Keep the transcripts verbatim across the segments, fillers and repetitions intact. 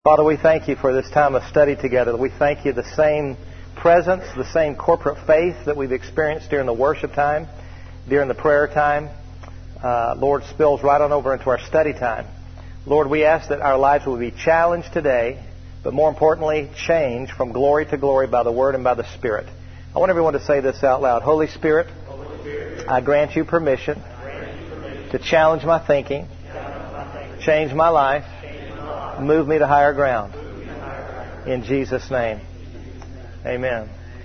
Father, we thank you for this time of study together. We thank you the same presence, the same corporate faith that we've experienced during the worship time, during the prayer time, uh, Lord, spills right on over into our study time. Lord, we ask that our lives will be challenged today, but more importantly, changed from glory to glory by the Word and by the Spirit. I want everyone to say this out loud. Holy Spirit, Holy Spirit I grant you permission, grant you permission to challenge my thinking, challenge my thinking change my life, move me to higher ground. In Jesus' name. Amen.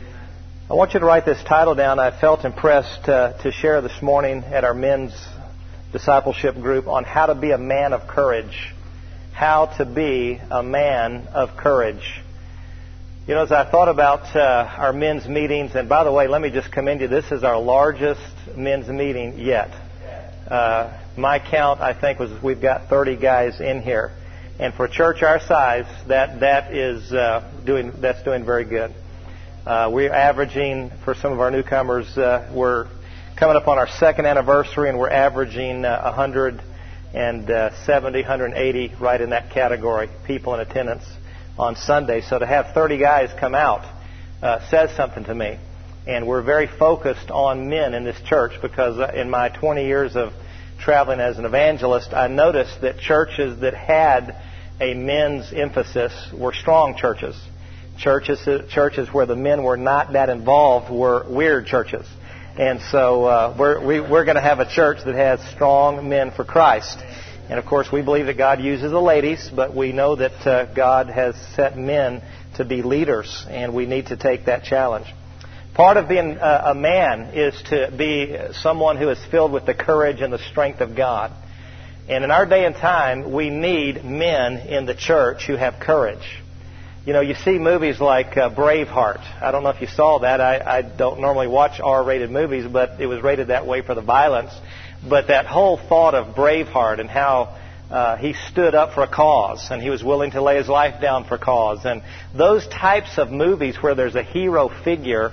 I want you to write this title down. I felt impressed uh, to share this morning at our men's discipleship group on how to be a man of courage. How to be a man of courage. You know, as I thought about uh, our men's meetings, and by the way, let me just commend you. This is our largest men's meeting yet. Uh, my count, I think, was we've got thirty guys in here. And for a church our size, that that is uh, doing that's doing very good. Uh, we're averaging, for some of our newcomers, uh, we're coming up on our second anniversary, and we're averaging uh, one hundred seventy, one hundred eighty, right in that category, people in attendance on Sunday. So to have thirty guys come out uh, says something to me. And we're very focused on men in this church because in my twenty years of traveling as an evangelist, I noticed that churches that had a men's emphasis were strong churches. Churches churches where the men were not that involved were weird churches. And so uh, we're, we, we're going to have a church that has strong men for Christ. And, of course, we believe that God uses the ladies, but we know that uh, God has set men to be leaders, and we need to take that challenge. Part of being a, a man is to be someone who is filled with the courage and the strength of God. And in our day and time, we need men in the church who have courage. You know, you see movies like uh, Braveheart. I don't know if you saw that. I, I don't normally watch R-rated movies, but it was rated that way for the violence. But that whole thought of Braveheart and how uh, he stood up for a cause and he was willing to lay his life down for a cause. And those types of movies where there's a hero figure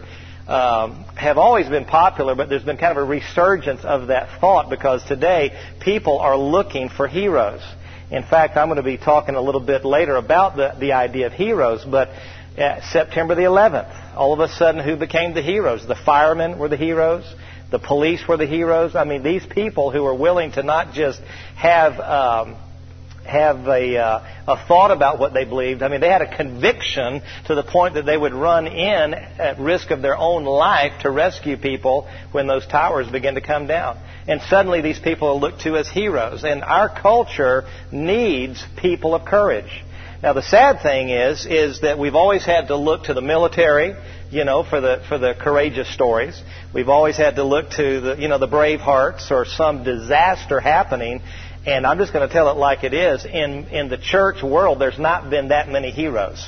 Um, have always been popular, but there's been kind of a resurgence of that thought because today people are looking for heroes. In fact, I'm going to be talking a little bit later about the, the idea of heroes, but uh, September the eleventh, all of a sudden, who became the heroes? The firemen were the heroes. The police were the heroes. I mean, these people who were willing to not just have um, have a, uh, a thought about what they believed. I mean, they had a conviction to the point that they would run in at risk of their own life to rescue people when those towers began to come down. And suddenly these people are looked to as heroes. And our culture needs people of courage. Now, the sad thing is, is that we've always had to look to the military, you know, for the for the courageous stories. We've always had to look to the, you know, the Bravehearts or some disaster happening. And I'm just going to tell it like it is. In in the church world, there's not been that many heroes.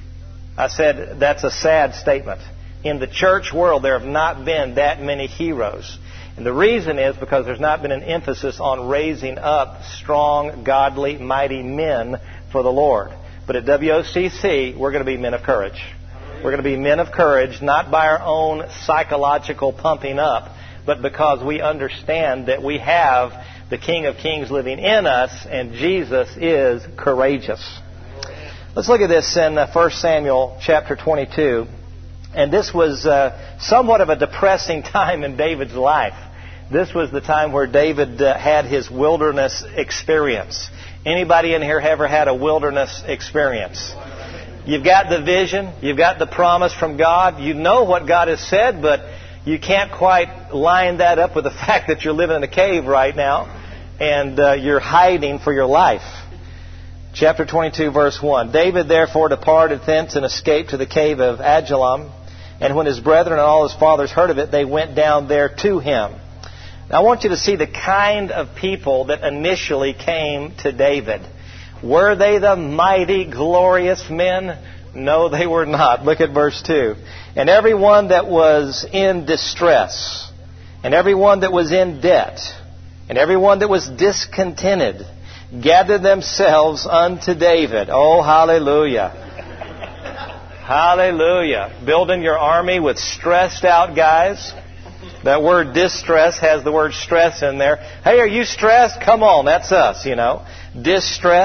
I said that's a sad statement. In the church world, there have not been that many heroes. And the reason is because there's not been an emphasis on raising up strong, godly, mighty men for the Lord. But at W O C C, we're going to be men of courage. We're going to be men of courage, not by our own psychological pumping up, but because we understand that we have the King of Kings living in us, and Jesus is courageous. Let's look at this in First Samuel chapter twenty-two. And this was uh, somewhat of a depressing time in David's life. This was the time where David uh, had his wilderness experience. Anybody in here ever had a wilderness experience? You've got the vision. You've got the promise from God. You know what God has said, but you can't quite line that up with the fact that you're living in a cave right now and uh, you're hiding for your life. Chapter twenty-two, verse one. David therefore departed thence and escaped to the cave of Adullam. And when his brethren and all his fathers heard of it, they went down there to him. Now I want you to see the kind of people that initially came to David. Were they the mighty, glorious men? No, they were not. Look at verse two. And everyone that was in distress, and everyone that was in debt, and everyone that was discontented, gathered themselves unto David. Oh, hallelujah. Hallelujah. Building your army with stressed out guys. That word distress has the word stress in there. Hey, are you stressed? Come on, that's us, you know. Distressed,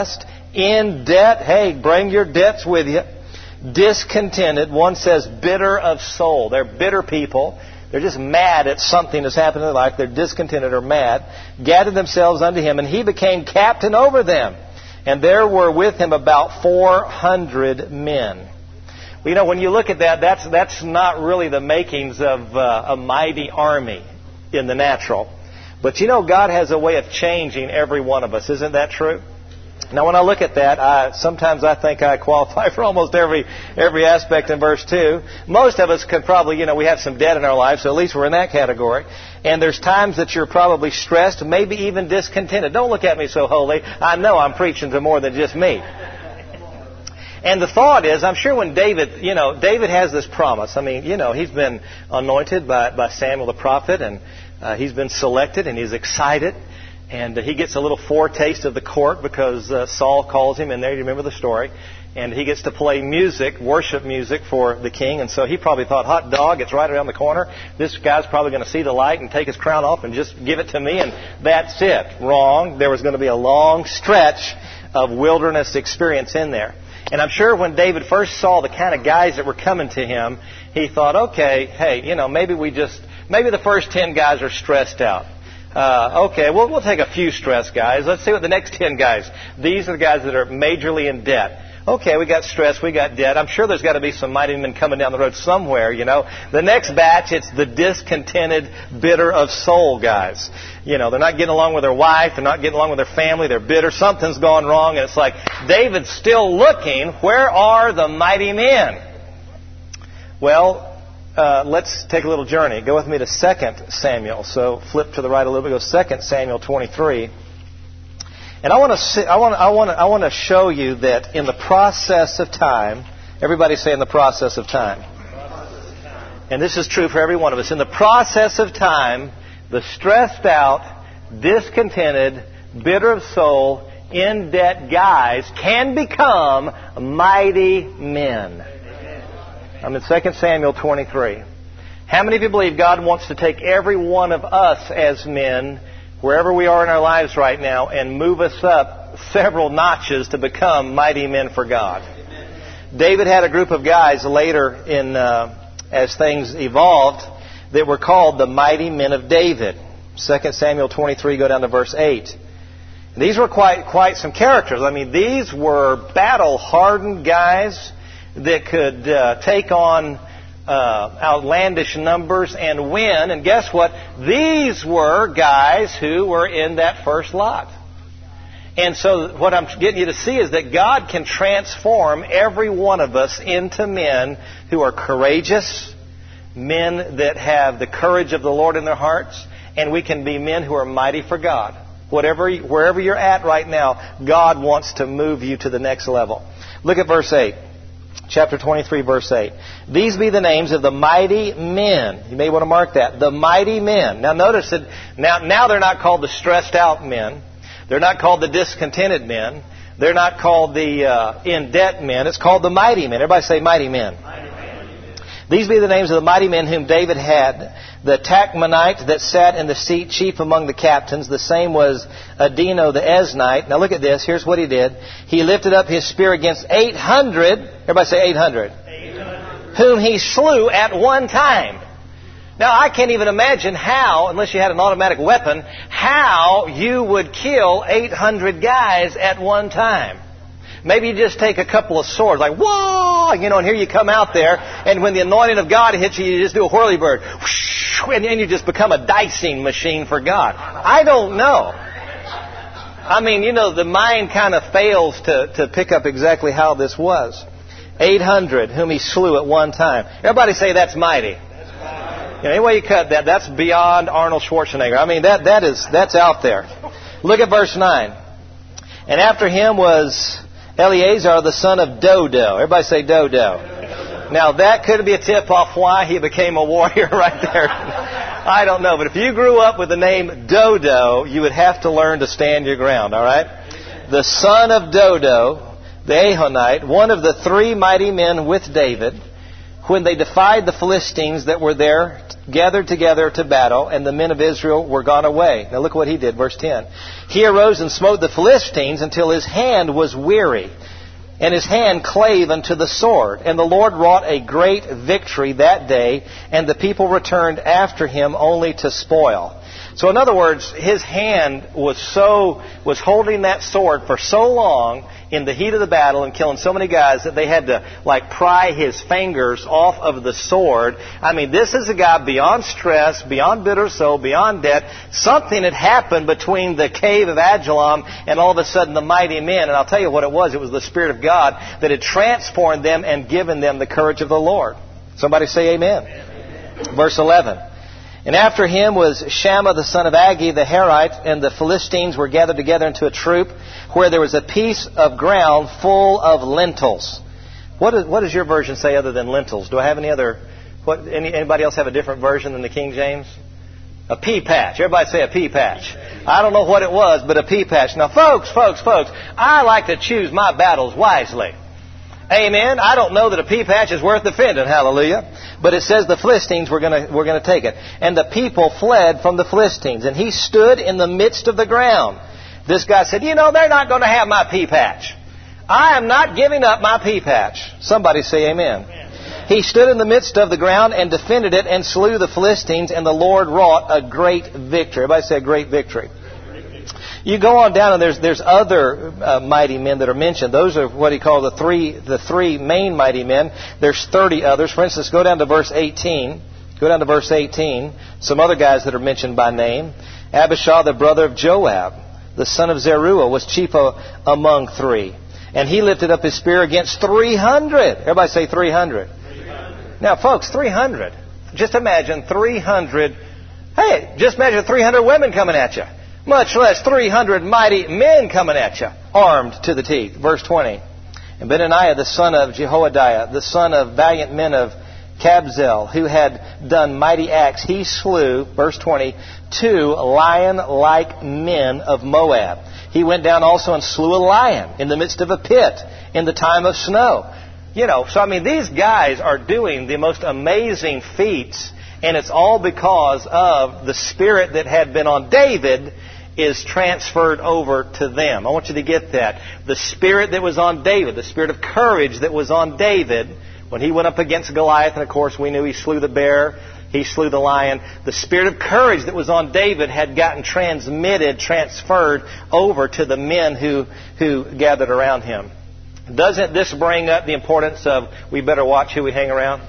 In debt. Hey, bring your debts with you. Discontented. One says bitter of soul. They're bitter people. They're just mad at something that's happened in their life. They're discontented or mad. Gathered themselves unto him, and he became captain over them. And there were with him about four hundred men. Well, you know, when you look at that, that's that's not really the makings of uh, a mighty army in the natural. But you know, God has a way of changing every one of us. Isn't that true? Now, when I look at that, I, sometimes I think I qualify for almost every every aspect in verse two. Most of us could probably, you know, we have some debt in our lives, so at least we're in that category. And there's times that you're probably stressed, maybe even discontented. Don't look at me so holy. I know I'm preaching to more than just me. And the thought is, I'm sure when David, you know, David has this promise. I mean, you know, he's been anointed by, by Samuel the prophet, and uh, he's been selected, and he's excited. And uh, he gets a little foretaste of the court because uh, Saul calls him in there. You remember the story. And he gets to play music, worship music for the king. And so he probably thought, hot dog, it's right around the corner. This guy's probably going to see the light and take his crown off and just give it to me, and that's it. Wrong. There was going to be a long stretch of wilderness experience in there. And I'm sure when David first saw the kind of guys that were coming to him, he thought, okay, hey, you know, maybe we just, maybe the first ten guys are stressed out. Uh, okay, well, we'll take a few stressed guys. Let's see what the next ten guys. These are the guys that are majorly in debt. Okay, we got stress, we got debt. I'm sure there's got to be some mighty men coming down the road somewhere, you know. The next batch, it's the discontented, bitter of soul guys. You know, they're not getting along with their wife, they're not getting along with their family, they're bitter, something's gone wrong, and it's like, David's still looking, where are the mighty men? Well, uh, let's take a little journey. Go with me to Second Samuel. So flip to the right a little bit, go Second Samuel twenty-three. And I want to I want I want I want to show you that in the process of time, everybody say in the process of time. And this is true for every one of us. In the process of time, the stressed out, discontented, bitter of soul, in debt guys can become mighty men. I'm in Second Samuel twenty-three. How many of you believe God wants to take every one of us as men, wherever we are in our lives right now, and move us up several notches to become mighty men for God? Amen. David had a group of guys later in, uh, as things evolved, that were called the mighty men of David. Second Samuel twenty-three, go down to verse eight. And these were quite, quite some characters. I mean, these were battle-hardened guys that could uh, take on Uh, outlandish numbers and win. And guess what? These were guys who were in that first lot. And so what I'm getting you to see is that God can transform every one of us into men who are courageous, men that have the courage of the Lord in their hearts, and we can be men who are mighty for God. Whatever, wherever you're at right now, God wants to move you to the next level. Look at verse eight. Chapter twenty-three, verse eight. These be the names of the mighty men. You may want to mark that. The mighty men. Now notice that now, now they're not called the stressed out men. They're not called the discontented men. They're not called the uh, in debt men. It's called the mighty men. Everybody say mighty men. Mighty men. These be the names of the mighty men whom David had. The Tachmonite that sat in the seat, chief among the captains. The same was Adino the Eznite. Now look at this. Here's what he did. He lifted up his spear against eight hundred. Everybody say eight hundred. eight hundred. Whom he slew at one time. Now I can't even imagine how, unless you had an automatic weapon, how you would kill eight hundred guys at one time. Maybe you just take a couple of swords, like, whoa, you know, and here you come out there, and when the anointing of God hits you, you just do a whirlybird, and then you just become a dicing machine for God. I don't know. I mean, you know, the mind kind of fails to, to pick up exactly how this was. eight hundred whom he slew at one time. Everybody say that's mighty. That's mighty. You know, any way you cut that, that's beyond Arnold Schwarzenegger. I mean, that that is that's out there. Look at verse nine. And after him was Eleazar, the son of Dodo. Everybody say Dodo. Now, that could be a tip-off why he became a warrior right there. I don't know. But if you grew up with the name Dodo, you would have to learn to stand your ground, all right? The son of Dodo, the Ahonite, one of the three mighty men with David. when they defied the Philistines that were there, gathered together to battle, and the men of Israel were gone away. Now look what he did, verse ten. He arose and smote the Philistines until his hand was weary, and his hand clave unto the sword. And the Lord wrought a great victory that day, and the people returned after him only to spoil. So in other words, his hand was so was holding that sword for so long in the heat of the battle and killing so many guys that they had to like pry his fingers off of the sword. I mean, this is a guy beyond stress, beyond bitter soul, beyond debt. Something had happened between the cave of Adullam and all of a sudden the mighty men. And I'll tell you what it was. It was the Spirit of God that had transformed them and given them the courage of the Lord. Somebody say amen. Amen. Verse eleven. And after him was Shammah the son of Agee the Herite, and the Philistines were gathered together into a troop, where there was a piece of ground full of lentils. What, is, what does your version say other than lentils? Do I have any other? What, any, anybody else have a different version than the King James? A pea patch. Everybody say a pea patch. I don't know what it was, but a pea patch. Now, folks, folks, folks, I like to choose my battles wisely. Amen. I don't know that a pea patch is worth defending. Hallelujah. But it says the Philistines were going to were going to take it. And the people fled from the Philistines. And he stood in the midst of the ground. This guy said, you know, they're not going to have my pea patch. I am not giving up my pea patch. Somebody say amen. Amen. He stood in the midst of the ground and defended it and slew the Philistines. And the Lord wrought a great victory. Everybody say a great victory. You go on down and there's there's other uh, mighty men that are mentioned. Those are what he called the three the three main mighty men. There's thirty others. For instance, go down to verse eighteen. Go down to verse eighteen. Some other guys that are mentioned by name. Abishai, the brother of Joab, the son of Zeruiah, was chief of, among three. And he lifted up his spear against three hundred. Everybody say three hundred. three hundred. Now, folks, three hundred. Just imagine three hundred. Hey, just imagine three hundred women coming at you. Much less three hundred mighty men coming at you, armed to the teeth. Verse twenty. And Benaiah, the son of Jehoiada, the son of valiant men of Kabzeel, who had done mighty acts, he slew, verse twenty, two lion-like men of Moab. He went down also and slew a lion in the midst of a pit in the time of snow. You know, so I mean, these guys are doing the most amazing feats, and it's all because of the spirit that had been on David is transferred over to them. I want you to get that. The spirit that was on David, the spirit of courage that was on David when he went up against Goliath, and of course we knew he slew the bear, he slew the lion. The spirit of courage that was on David had gotten transmitted, transferred over to the men who, who gathered around him. Doesn't this bring up the importance of we better watch who we hang around?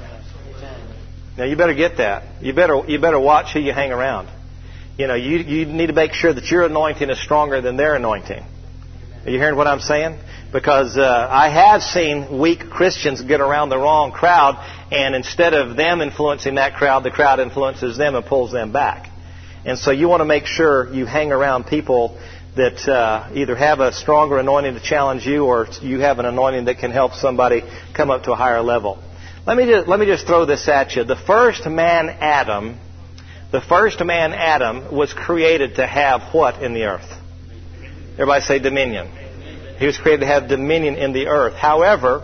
Now you better get that. You better you better watch who you hang around. You know, you you need to make sure that your anointing is stronger than their anointing. Are you hearing what I'm saying? Because uh, I have seen weak Christians get around the wrong crowd, and instead of them influencing that crowd, the crowd influences them and pulls them back. And so you want to make sure you hang around people that uh, either have a stronger anointing to challenge you, or you have an anointing that can help somebody come up to a higher level. Let me just, let me just throw this at you. The first man, Adam, the first man, Adam, was created to have what in the earth? Everybody say dominion. He was created to have dominion in the earth. However,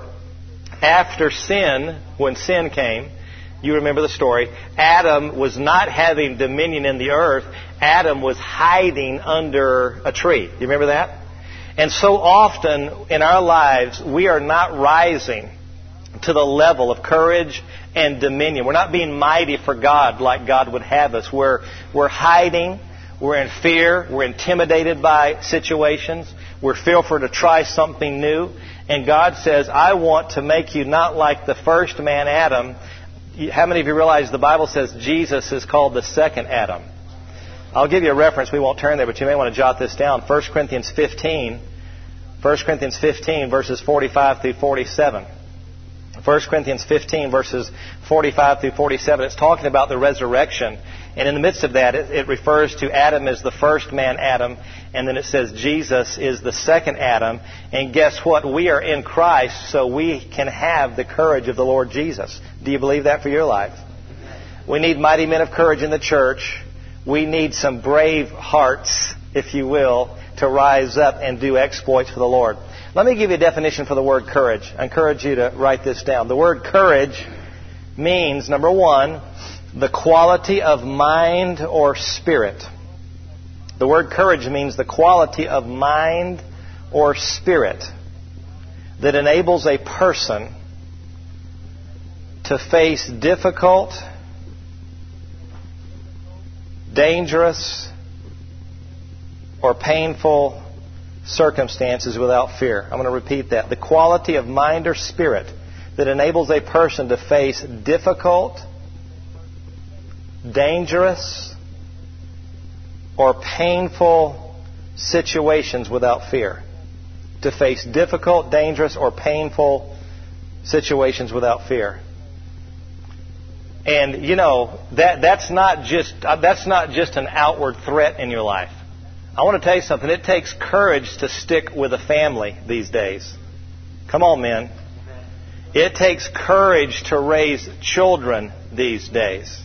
after sin, when sin came, you remember the story, Adam was not having dominion in the earth. Adam was hiding under a tree. You remember that? And so often in our lives, we are not rising to the level of courage and dominion. We're not being mighty for God like God would have us. We're, we're hiding. We're in fear. We're intimidated by situations. We're fearful to try something new. And God says, I want to make you not like the first man, Adam. How many of you realize the Bible says Jesus is called the second Adam? I'll give you a reference. We won't turn there, but you may want to jot this down. First Corinthians fifteen. First Corinthians fifteen, verses forty-five through forty-seven. First Corinthians fifteen, verses forty-five through forty-seven. It's talking about the resurrection. And in the midst of that, it, it refers to Adam as the first man, Adam. And then it says Jesus is the second Adam. And guess what? We are in Christ, so we can have the courage of the Lord Jesus. Do you believe that for your life? We need mighty men of courage in the church. We need some brave hearts, if you will, to rise up and do exploits for the Lord. Let me give you a definition for the word courage. I encourage you to write this down. The word courage means, number one, the quality of mind or spirit. The word courage means the quality of mind or spirit that enables a person to face difficult, dangerous, or painful circumstances without fear. I'm going to repeat that. The quality of mind or spirit that enables a person to face difficult, dangerous, or painful situations without fear. To face difficult, dangerous, or painful situations without fear. And you know that that's not just that's not just an outward threat in your life. I want to tell you something. It takes courage to stick with a family these days. Come on, men. It takes courage to raise children these days.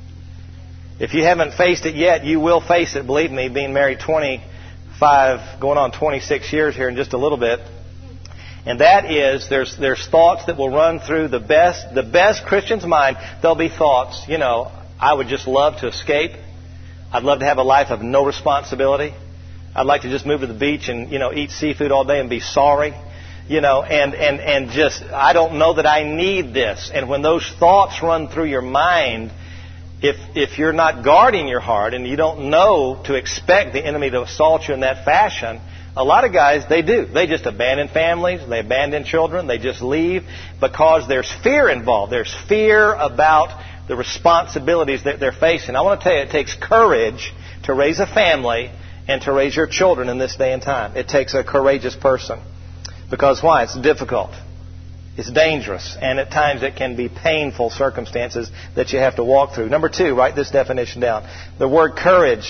If you haven't faced it yet, you will face it. Believe me, being married twenty-five, going on twenty-six years here in just a little bit. And that is, there's there's thoughts that will run through the best the best Christian's mind. There'll be thoughts, you know, I would just love to escape. I'd love to have a life of no responsibility. I'd like to just move to the beach and, you know, eat seafood all day and be sorry. You know, and, and, and just, I don't know that I need this. And when those thoughts run through your mind, if if you're not guarding your heart and you don't know to expect the enemy to assault you in that fashion, a lot of guys, they do. They just abandon families. They abandon children. They just leave because there's fear involved. There's fear about the responsibilities that they're facing. I want to tell you, it takes courage to raise a family and to raise your children in this day and time. It takes a courageous person. Because why? It's difficult. It's dangerous. And at times it can be painful circumstances that you have to walk through. Number two, write this definition down. The word courage.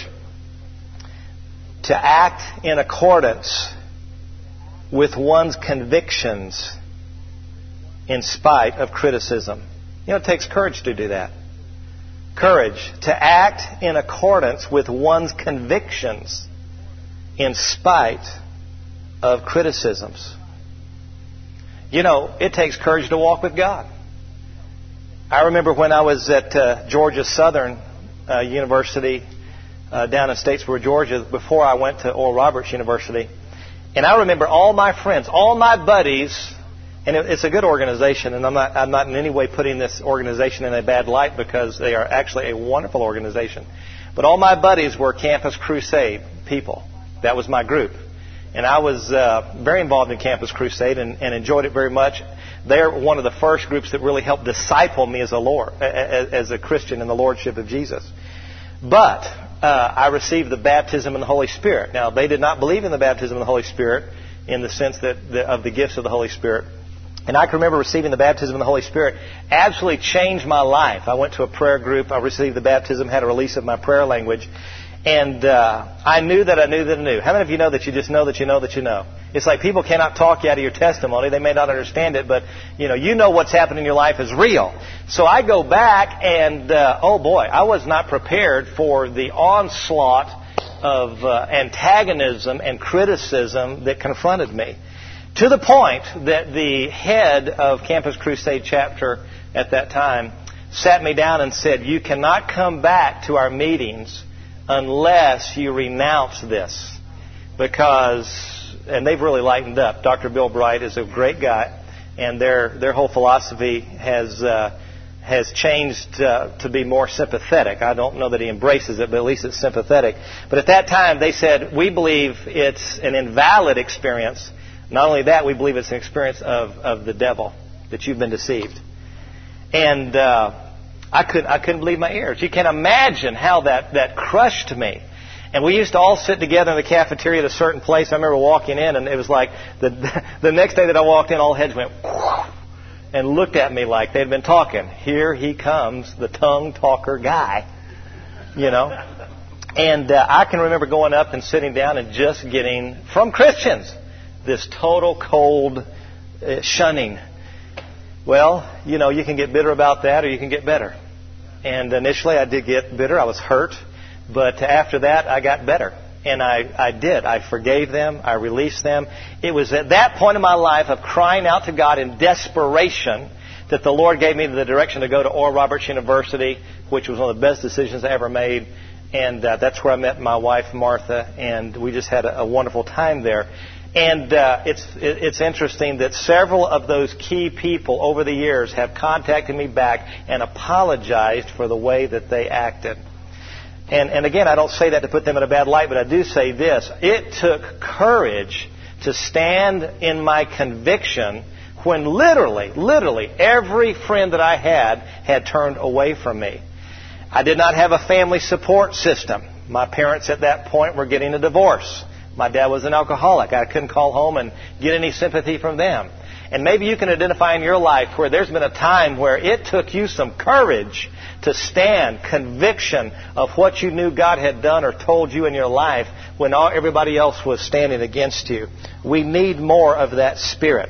To act in accordance with one's convictions in spite of criticism. You know, it takes courage to do that. Courage. To act in accordance with one's convictions in spite of criticisms. You know, it takes courage to walk with God. I remember when I was at uh, Georgia Southern uh, University uh, down in Statesboro, Georgia, before I went to Oral Roberts University. And I remember all my friends, all my buddies, and it, it's a good organization, and I'm not, I'm not in any way putting this organization in a bad light because they are actually a wonderful organization. But all my buddies were Campus Crusade people. That was my group. And I was uh, very involved in Campus Crusade and, and enjoyed it very much. They're one of the first groups that really helped disciple me as a Lord, as, as a Christian in the Lordship of Jesus. But uh, I received the baptism in the Holy Spirit. Now, they did not believe in the baptism in the Holy Spirit in the sense that the, of the gifts of the Holy Spirit. And I can remember receiving the baptism in the Holy Spirit absolutely changed my life. I went to a prayer group. I received the baptism, had a release of my prayer language. And uh, I knew that I knew that I knew. How many of you know that you just know that you know that you know? It's like people cannot talk you out of your testimony. They may not understand it, but you know, you know what's happening in your life is real. So I go back and, uh, oh boy, I was not prepared for the onslaught of uh, antagonism and criticism that confronted me. To the point that the head of Campus Crusade chapter at that time sat me down and said, you cannot come back to our meetings unless you renounce this. Because, and they've really lightened up. Doctor Bill Bright is a great guy, and their their whole philosophy has uh, has changed uh, to be more sympathetic. I don't know that he embraces it, but at least it's sympathetic. But at that time, they said, we believe it's an invalid experience. Not only that, we believe it's an experience of, of the devil, that you've been deceived. And uh, I couldn't, I couldn't believe my ears. You can imagine how that, that crushed me. And we used to all sit together in the cafeteria at a certain place. I remember walking in, and it was like the the next day that I walked in, all heads went and looked at me like they'd been talking. Here he comes, the tongue talker guy, you know. And uh, I can remember going up and sitting down and just getting, from Christians, this total cold uh, shunning. Well, you know, you can get bitter about that or you can get better. And initially I did get bitter. I was hurt. But after that, I got better. And I, I did. I forgave them. I released them. It was at that point in my life of crying out to God in desperation that the Lord gave me the direction to go to Oral Roberts University, which was one of the best decisions I ever made. And uh, that's where I met my wife, Martha, and we just had a, a wonderful time there. And uh, it's it's interesting that several of those key people over the years have contacted me back and apologized for the way that they acted. And, and again, I don't say that to put them in a bad light, but I do say this. It took courage to stand in my conviction when literally, literally every friend that I had had turned away from me. I did not have a family support system. My parents at that point were getting a divorce. My dad was an alcoholic. I couldn't call home and get any sympathy from them. And maybe you can identify in your life where there's been a time where it took you some courage to stand, conviction of what you knew God had done or told you in your life when all, everybody else was standing against you. We need more of that spirit.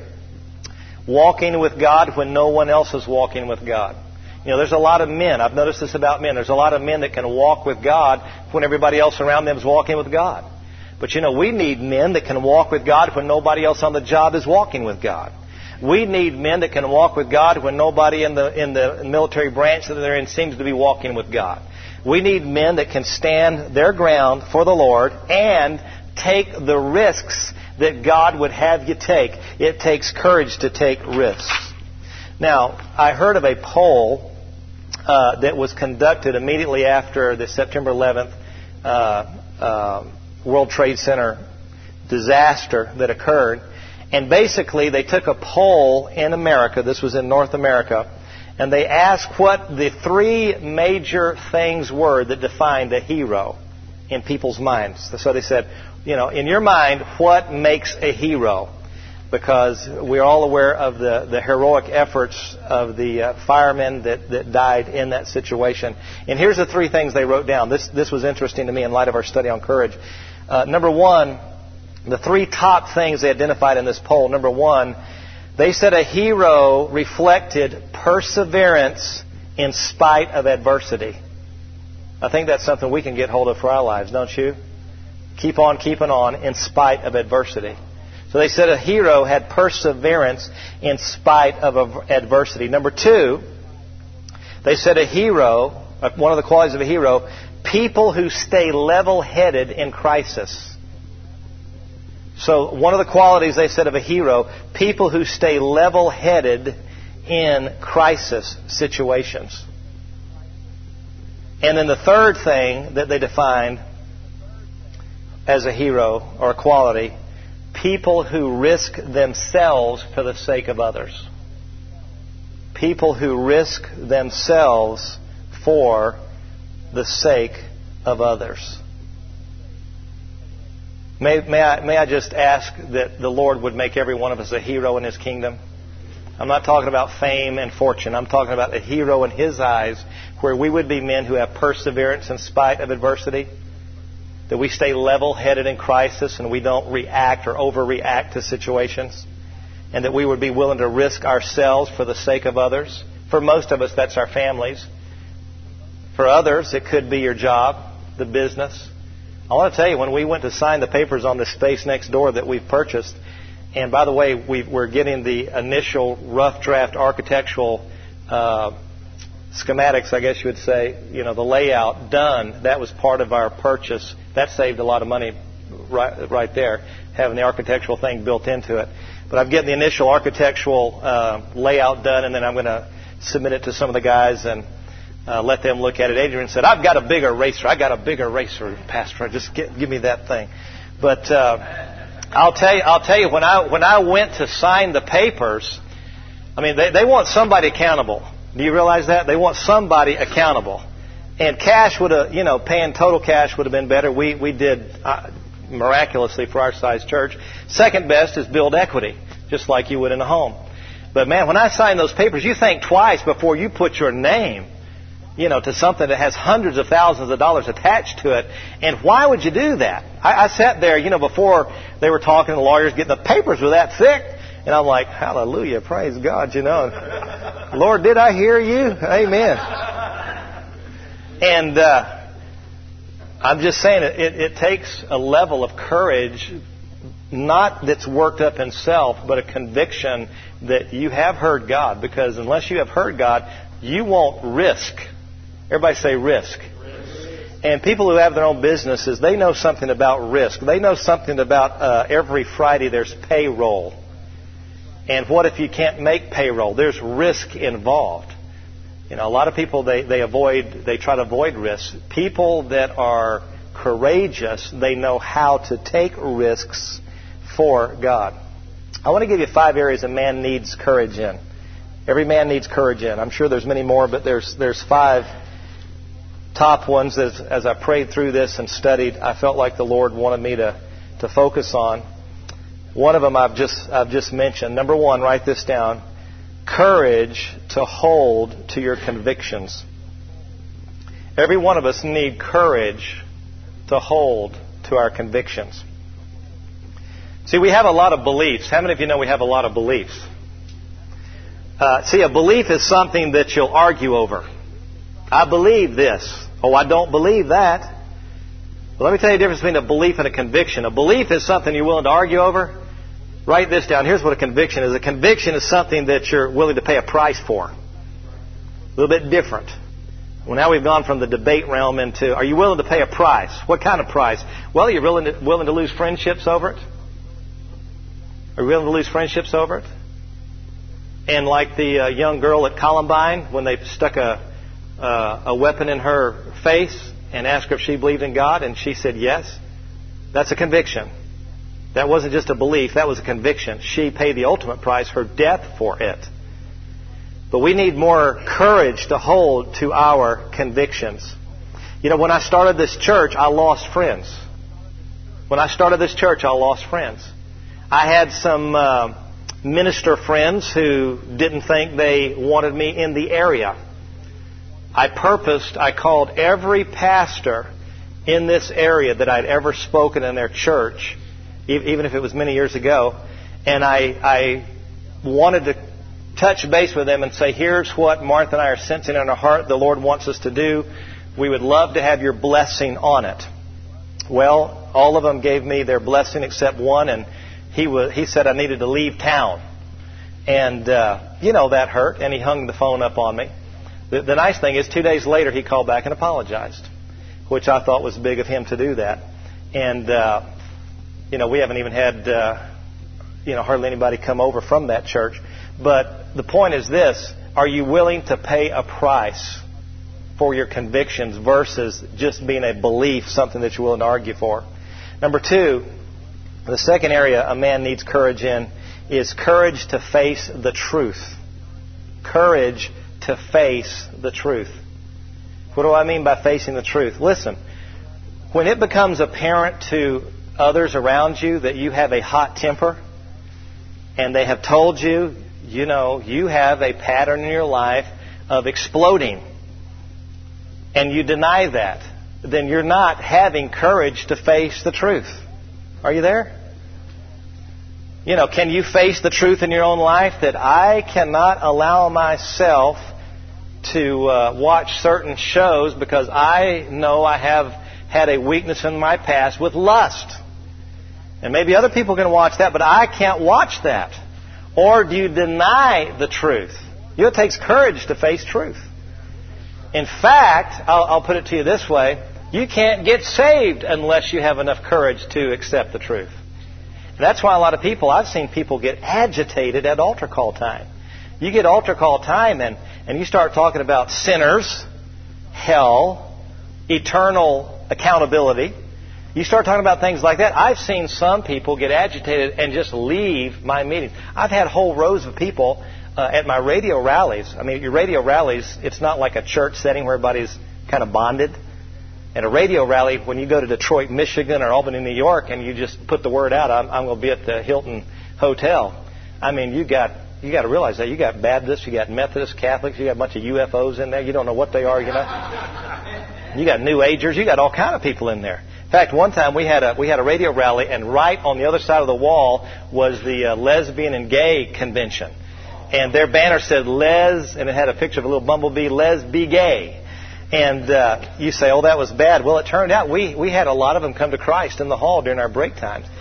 Walking with God when no one else is walking with God. You know, there's a lot of men. I've noticed this about men. There's a lot of men that can walk with God when everybody else around them is walking with God. But, you know, we need men that can walk with God when nobody else on the job is walking with God. We need men that can walk with God when nobody in the in the military branch that they're in seems to be walking with God. We need men that can stand their ground for the Lord and take the risks that God would have you take. It takes courage to take risks. Now, I heard of a poll uh, that was conducted immediately after the September eleventh uh, uh, World Trade Center disaster that occurred. And basically, they took a poll in America, this was in North America, and they asked what the three major things were that defined a hero in people's minds. So they said, you know, in your mind, what makes a hero? Because we're all aware of the, the heroic efforts of the uh, firemen that, that died in that situation. And here's the three things they wrote down. This, this was interesting to me in light of our study on courage. Uh, number one, the three top things they identified in this poll. Number one, they said a hero reflected perseverance in spite of adversity. I think that's something we can get hold of for our lives, don't you? Keep on keeping on in spite of adversity. So they said a hero had perseverance in spite of adversity. Number two, they said a hero, one of the qualities of a hero, people who stay level-headed in crisis. So one of the qualities they said of a hero, people who stay level-headed in crisis situations. And then the third thing that they defined as a hero or a quality, people who risk themselves for the sake of others. People who risk themselves for the sake of others. May, may, I, may I just ask that the Lord would make every one of us a hero in His kingdom? I'm not talking about fame and fortune. I'm talking about a hero in His eyes, where we would be men who have perseverance in spite of adversity, that we stay level-headed in crisis and we don't react or overreact to situations, and that we would be willing to risk ourselves for the sake of others. For most of us, that's our families. For others, it could be your job, the business. I want to tell you, when we went to sign the papers on this space next door that we've purchased, and by the way, we, we're getting the initial rough draft architectural uh, schematics, I guess you would say, you know, the layout done. That was part of our purchase. That saved a lot of money right, right there, having the architectural thing built into it. But I'm getting the initial architectural uh, layout done, and then I'm going to submit it to some of the guys and Uh, let them look at it. Adrian said, I've got a bigger eraser. I got a bigger eraser, Pastor. Just get, give me that thing. But uh, I'll tell you, I'll tell you, when I when I went to sign the papers, I mean, they, they want somebody accountable. Do you realize that? They want somebody accountable. And cash would have, you know, paying total cash would have been better. We we did uh, miraculously for our size church. Second best is build equity, just like you would in a home. But man, when I signed those papers, you think twice before you put your name, you know, to something that has hundreds of thousands of dollars attached to it. And why would you do that? I, I sat there, you know, before they were talking to the lawyers, getting the papers were that thick. And I'm like, hallelujah, praise God, you know. Lord, did I hear you? Amen. And uh, I'm just saying, it, it, it takes a level of courage not that's worked up in self, but a conviction that you have heard God. Because unless you have heard God, you won't risk. Everybody say risk. And people who have their own businesses, they know something about risk. They know something about uh, every Friday there's payroll. And what if you can't make payroll? There's risk involved. You know, a lot of people, they, they avoid, they try to avoid risks. People that are courageous, they know how to take risks for God. I want to give you five areas a man needs courage in. Every man needs courage in. I'm sure there's many more, but there's there's five top ones that as, as I prayed through this and studied, I felt like the Lord wanted me to, to focus on. One of them I've just I've just mentioned. Number one, write this down. Courage to hold to your convictions. Every one of us need courage to hold to our convictions. See, we have a lot of beliefs. How many of you know we have a lot of beliefs? Uh, see, a belief is something that you'll argue over. I believe this. Oh, I don't believe that. Well, let me tell you the difference between a belief and a conviction. A belief is something you're willing to argue over. Write this down. Here's what a conviction is. A conviction is something that you're willing to pay a price for. A little bit different. Well, now we've gone from the debate realm into, are you willing to pay a price? What kind of price? Well, you're willing to, willing to lose friendships over it? Are you willing to lose friendships over it? And like the uh, young girl at Columbine, when they stuck a uh, a weapon in her face and asked her if she believed in God, and she said yes, that's a conviction. That wasn't just a belief, that was a conviction. She paid the ultimate price, her death for it. But we need more courage to hold to our convictions. You know, when I started this church, I lost friends. When I started this church, I lost friends. I had some uh, minister friends who didn't think they wanted me in the area. I purposed, I called every pastor in this area that I'd ever spoken in their church, even if it was many years ago, and I, I wanted to touch base with them and say, here's what Martha and I are sensing in our heart the Lord wants us to do. We would love to have your blessing on it. Well, all of them gave me their blessing except one, and he was, he said I needed to leave town. And, uh, you know, that hurt, and he hung the phone up on me. The, the nice thing is, two days later, he called back and apologized, which I thought was big of him to do that. And, uh, you know, we haven't even had, uh, you know, hardly anybody come over from that church. But the point is this, are you willing to pay a price for your convictions versus just being a belief, something that you're willing to argue for? Number two, the second area a man needs courage in is courage to face the truth. Courage to face the truth. What do I mean by facing the truth? Listen, when it becomes apparent to others around you that you have a hot temper and they have told you, you know, you have a pattern in your life of exploding and you deny that, then you're not having courage to face the truth. Are you there? You know, can you face the truth in your own life that I cannot allow myself to uh, watch certain shows because I know I have had a weakness in my past with lust. And maybe other people can watch that, but I can't watch that. Or do you deny the truth? You know, it takes courage to face truth. In fact, I'll, I'll put it to you this way. You can't get saved unless you have enough courage to accept the truth. And that's why a lot of people, I've seen people get agitated at altar call time. You get altar call time and, and you start talking about sinners, hell, eternal accountability. You start talking about things like that. I've seen some people get agitated and just leave my meetings. I've had whole rows of people uh, at my radio rallies. I mean, your radio rallies, it's not like a church setting where everybody's kind of bonded. At a radio rally, when you go to Detroit, Michigan, or Albany, New York, and you just put the word out, I'm, I'm going to be at the Hilton Hotel. I mean, you got you got to realize that you got Baptists, you got Methodists, Catholics, you got a bunch of U F Os in there. You don't know what they are, you know. You got New Agers, you got all kind of people in there. In fact, one time we had a we had a radio rally, and right on the other side of the wall was the uh, lesbian and gay convention, and their banner said "Les," and it had a picture of a little bumblebee, "Les be gay." And uh, you say, oh, that was bad. Well, it turned out we, we had a lot of them come to Christ in the hall during our break times.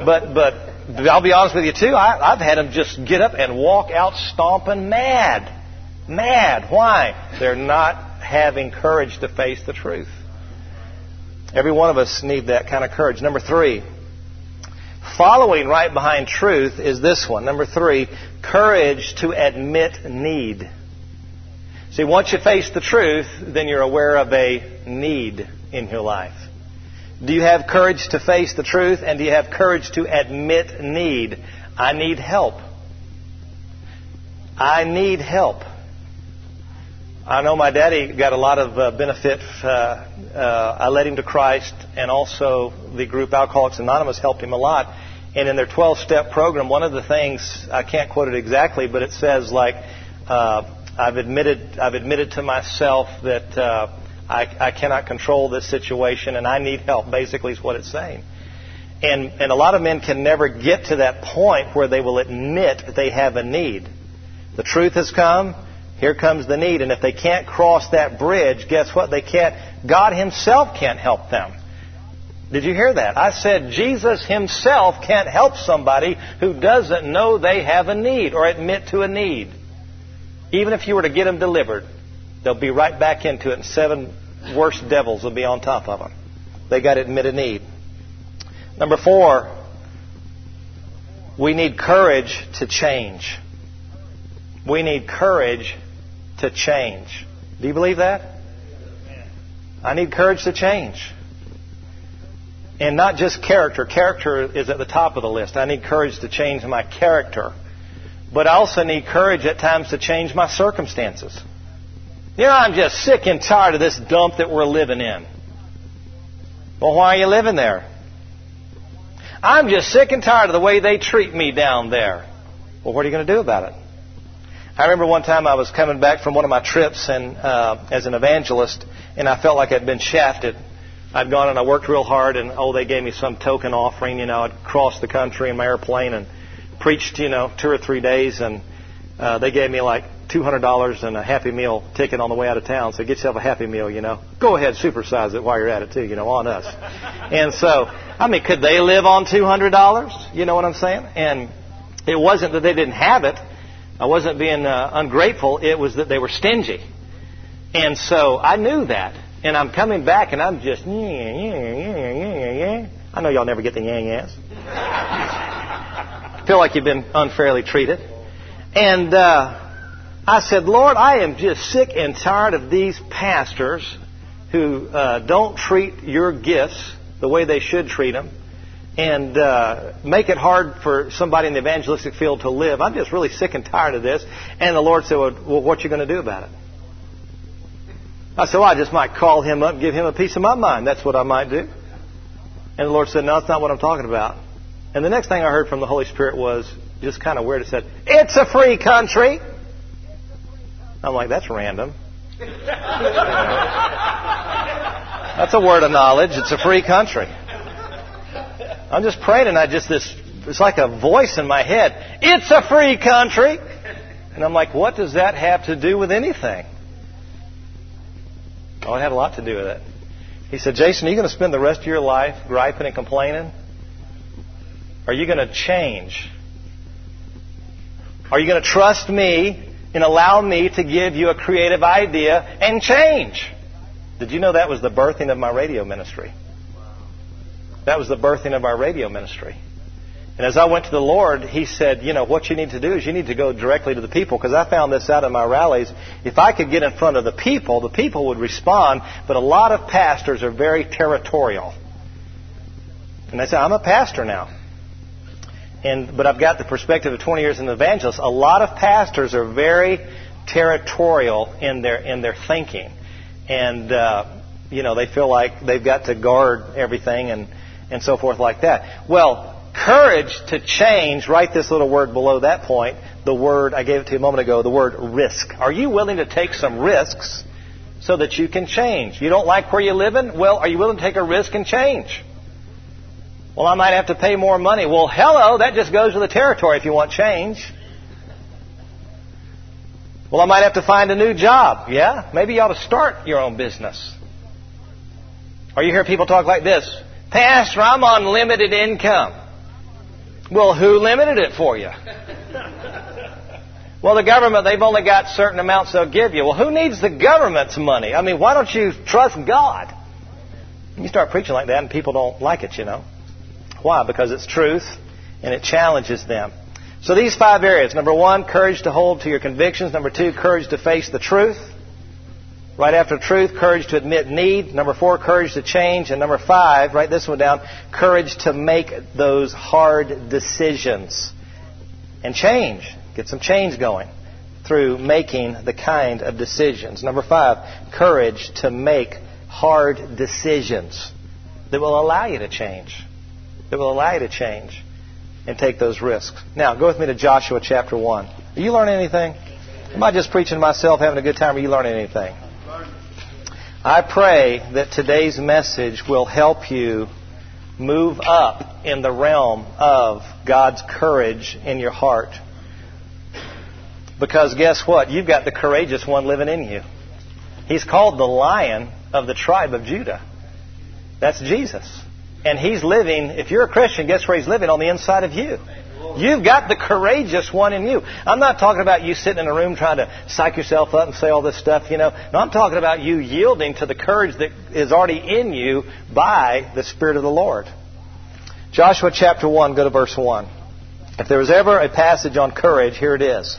But but I'll be honest with you too. I, I've had them just get up and walk out stomping mad, mad. Why? They're not having courage to face the truth. Every one of us need that kind of courage. Number three, following right behind truth is this one. Number three, courage to admit need. See, once you face the truth, then you're aware of a need in your life. Do you have courage to face the truth, and do you have courage to admit need? I need help. I need help. I know my daddy got a lot of uh, benefit. Uh, uh, I led him to Christ, and also the group Alcoholics Anonymous helped him a lot. And in their twelve-step program, one of the things, I can't quote it exactly, but it says like, uh, I've admitted, I've admitted to myself that uh, I, I cannot control this situation, and I need help. Basically, is what it's saying. And and a lot of men can never get to that point where they will admit that they have a need. The truth has come. Here comes the need. And if they can't cross that bridge, guess what? They can't. God Himself can't help them. Did you hear that? I said Jesus Himself can't help somebody who doesn't know they have a need or admit to a need. Even if you were to get them delivered, they'll be right back into it, and seven worse devils will be on top of them. They got to admit a need. Number four, we need courage to change. We need courage to change. Do you believe that? I need courage to change. And not just character. Character is at the top of the list. I need courage to change my character. But I also need courage at times to change my circumstances. You know, I'm just sick and tired of this dump that we're living in. Well, why are you living there? I'm just sick and tired of the way they treat me down there. Well, what are you going to do about it? I remember one time I was coming back from one of my trips and uh, as an evangelist, and I felt like I'd been shafted. I'd gone and I worked real hard, and oh, they gave me some token offering. You know, I'd crossed the country in my airplane and preached, you know, two or three days, and uh, they gave me like two hundred dollars and a Happy Meal ticket on the way out of town. So get yourself a Happy Meal, you know. Go ahead, supersize it while you're at it too, you know, on us. And so, I mean, could they live on two hundred dollars? You know what I'm saying? And it wasn't that they didn't have it. I wasn't being uh, ungrateful. It was that they were stingy. And so I knew that. And I'm coming back and I'm just, yeah, yeah, yeah, yeah, yeah. I know y'all never get the yang yes. Feel like you've been unfairly treated. And uh, I said, Lord, I am just sick and tired of these pastors who uh, don't treat your gifts the way they should treat them, and uh, make it hard for somebody in the evangelistic field to live. I'm just really sick and tired of this. And the Lord said, well, well what you going to do about it? I said, well, I just might call him up and give him a piece of my mind. That's what I might do. And the Lord said, no, that's not what I'm talking about. And the next thing I heard from the Holy Spirit was just kind of weird. It said, it's a free country. I'm like, that's random. That's a word of knowledge. It's a free country. I'm just praying, and I just this it's like a voice in my head. It's a free country. And I'm like, what does that have to do with anything? Oh, it had a lot to do with it. He said, Jason, are you going to spend the rest of your life griping and complaining? Are you going to change? Are you going to trust me and allow me to give you a creative idea and change? Did you know that was the birthing of my radio ministry? That was the birthing of our radio ministry. And as I went to the Lord, He said, you know, what you need to do is you need to go directly to the people. Because I found this out in my rallies. If I could get in front of the people, the people would respond. But a lot of pastors are very territorial. And I said, I'm a pastor now. And but I've got the perspective of twenty years as an evangelist. A lot of pastors are very territorial in their in their thinking. And, uh, you know, they feel like they've got to guard everything and, and so forth like that. Well, courage to change, write this little word below that point, the word, I gave it to you a moment ago, the word risk. Are you willing to take some risks so that you can change? You don't like where you're living? Well, are you willing to take a risk and change? Well, I might have to pay more money. Well, hello, that just goes with the territory if you want change. Well, I might have to find a new job. Yeah, maybe you ought to start your own business. Or you hear people talk like this, Pastor, I'm on limited income. Well, who limited it for you? Well, the government, they've only got certain amounts they'll give you. Well, who needs the government's money? I mean, why don't you trust God? You start preaching like that and people don't like it, you know. Why? Because it's truth and it challenges them. So these five areas. Number one, courage to hold to your convictions. Number two, courage to face the truth. Right after truth, courage to admit need. Number four, courage to change. And number five, write this one down, courage to make those hard decisions and change. Get some change going through making the kind of decisions. Number five, courage to make hard decisions that will allow you to change. That will allow you to change and take those risks. Now, go with me to Joshua chapter one. Are you learning anything? Am I just preaching to myself, having a good time, or are you learning anything? I pray that today's message will help you move up in the realm of God's courage in your heart. Because guess what? You've got the courageous one living in you. He's called the Lion of the tribe of Judah. That's Jesus. And He's living, if you're a Christian, guess where He's living? On the inside of you. You've got the courageous one in you. I'm not talking about you sitting in a room trying to psych yourself up and say all this stuff, you know. No, I'm talking about you yielding to the courage that is already in you by the Spirit of the Lord. Joshua chapter one, go to verse one. If there was ever a passage on courage, here it is.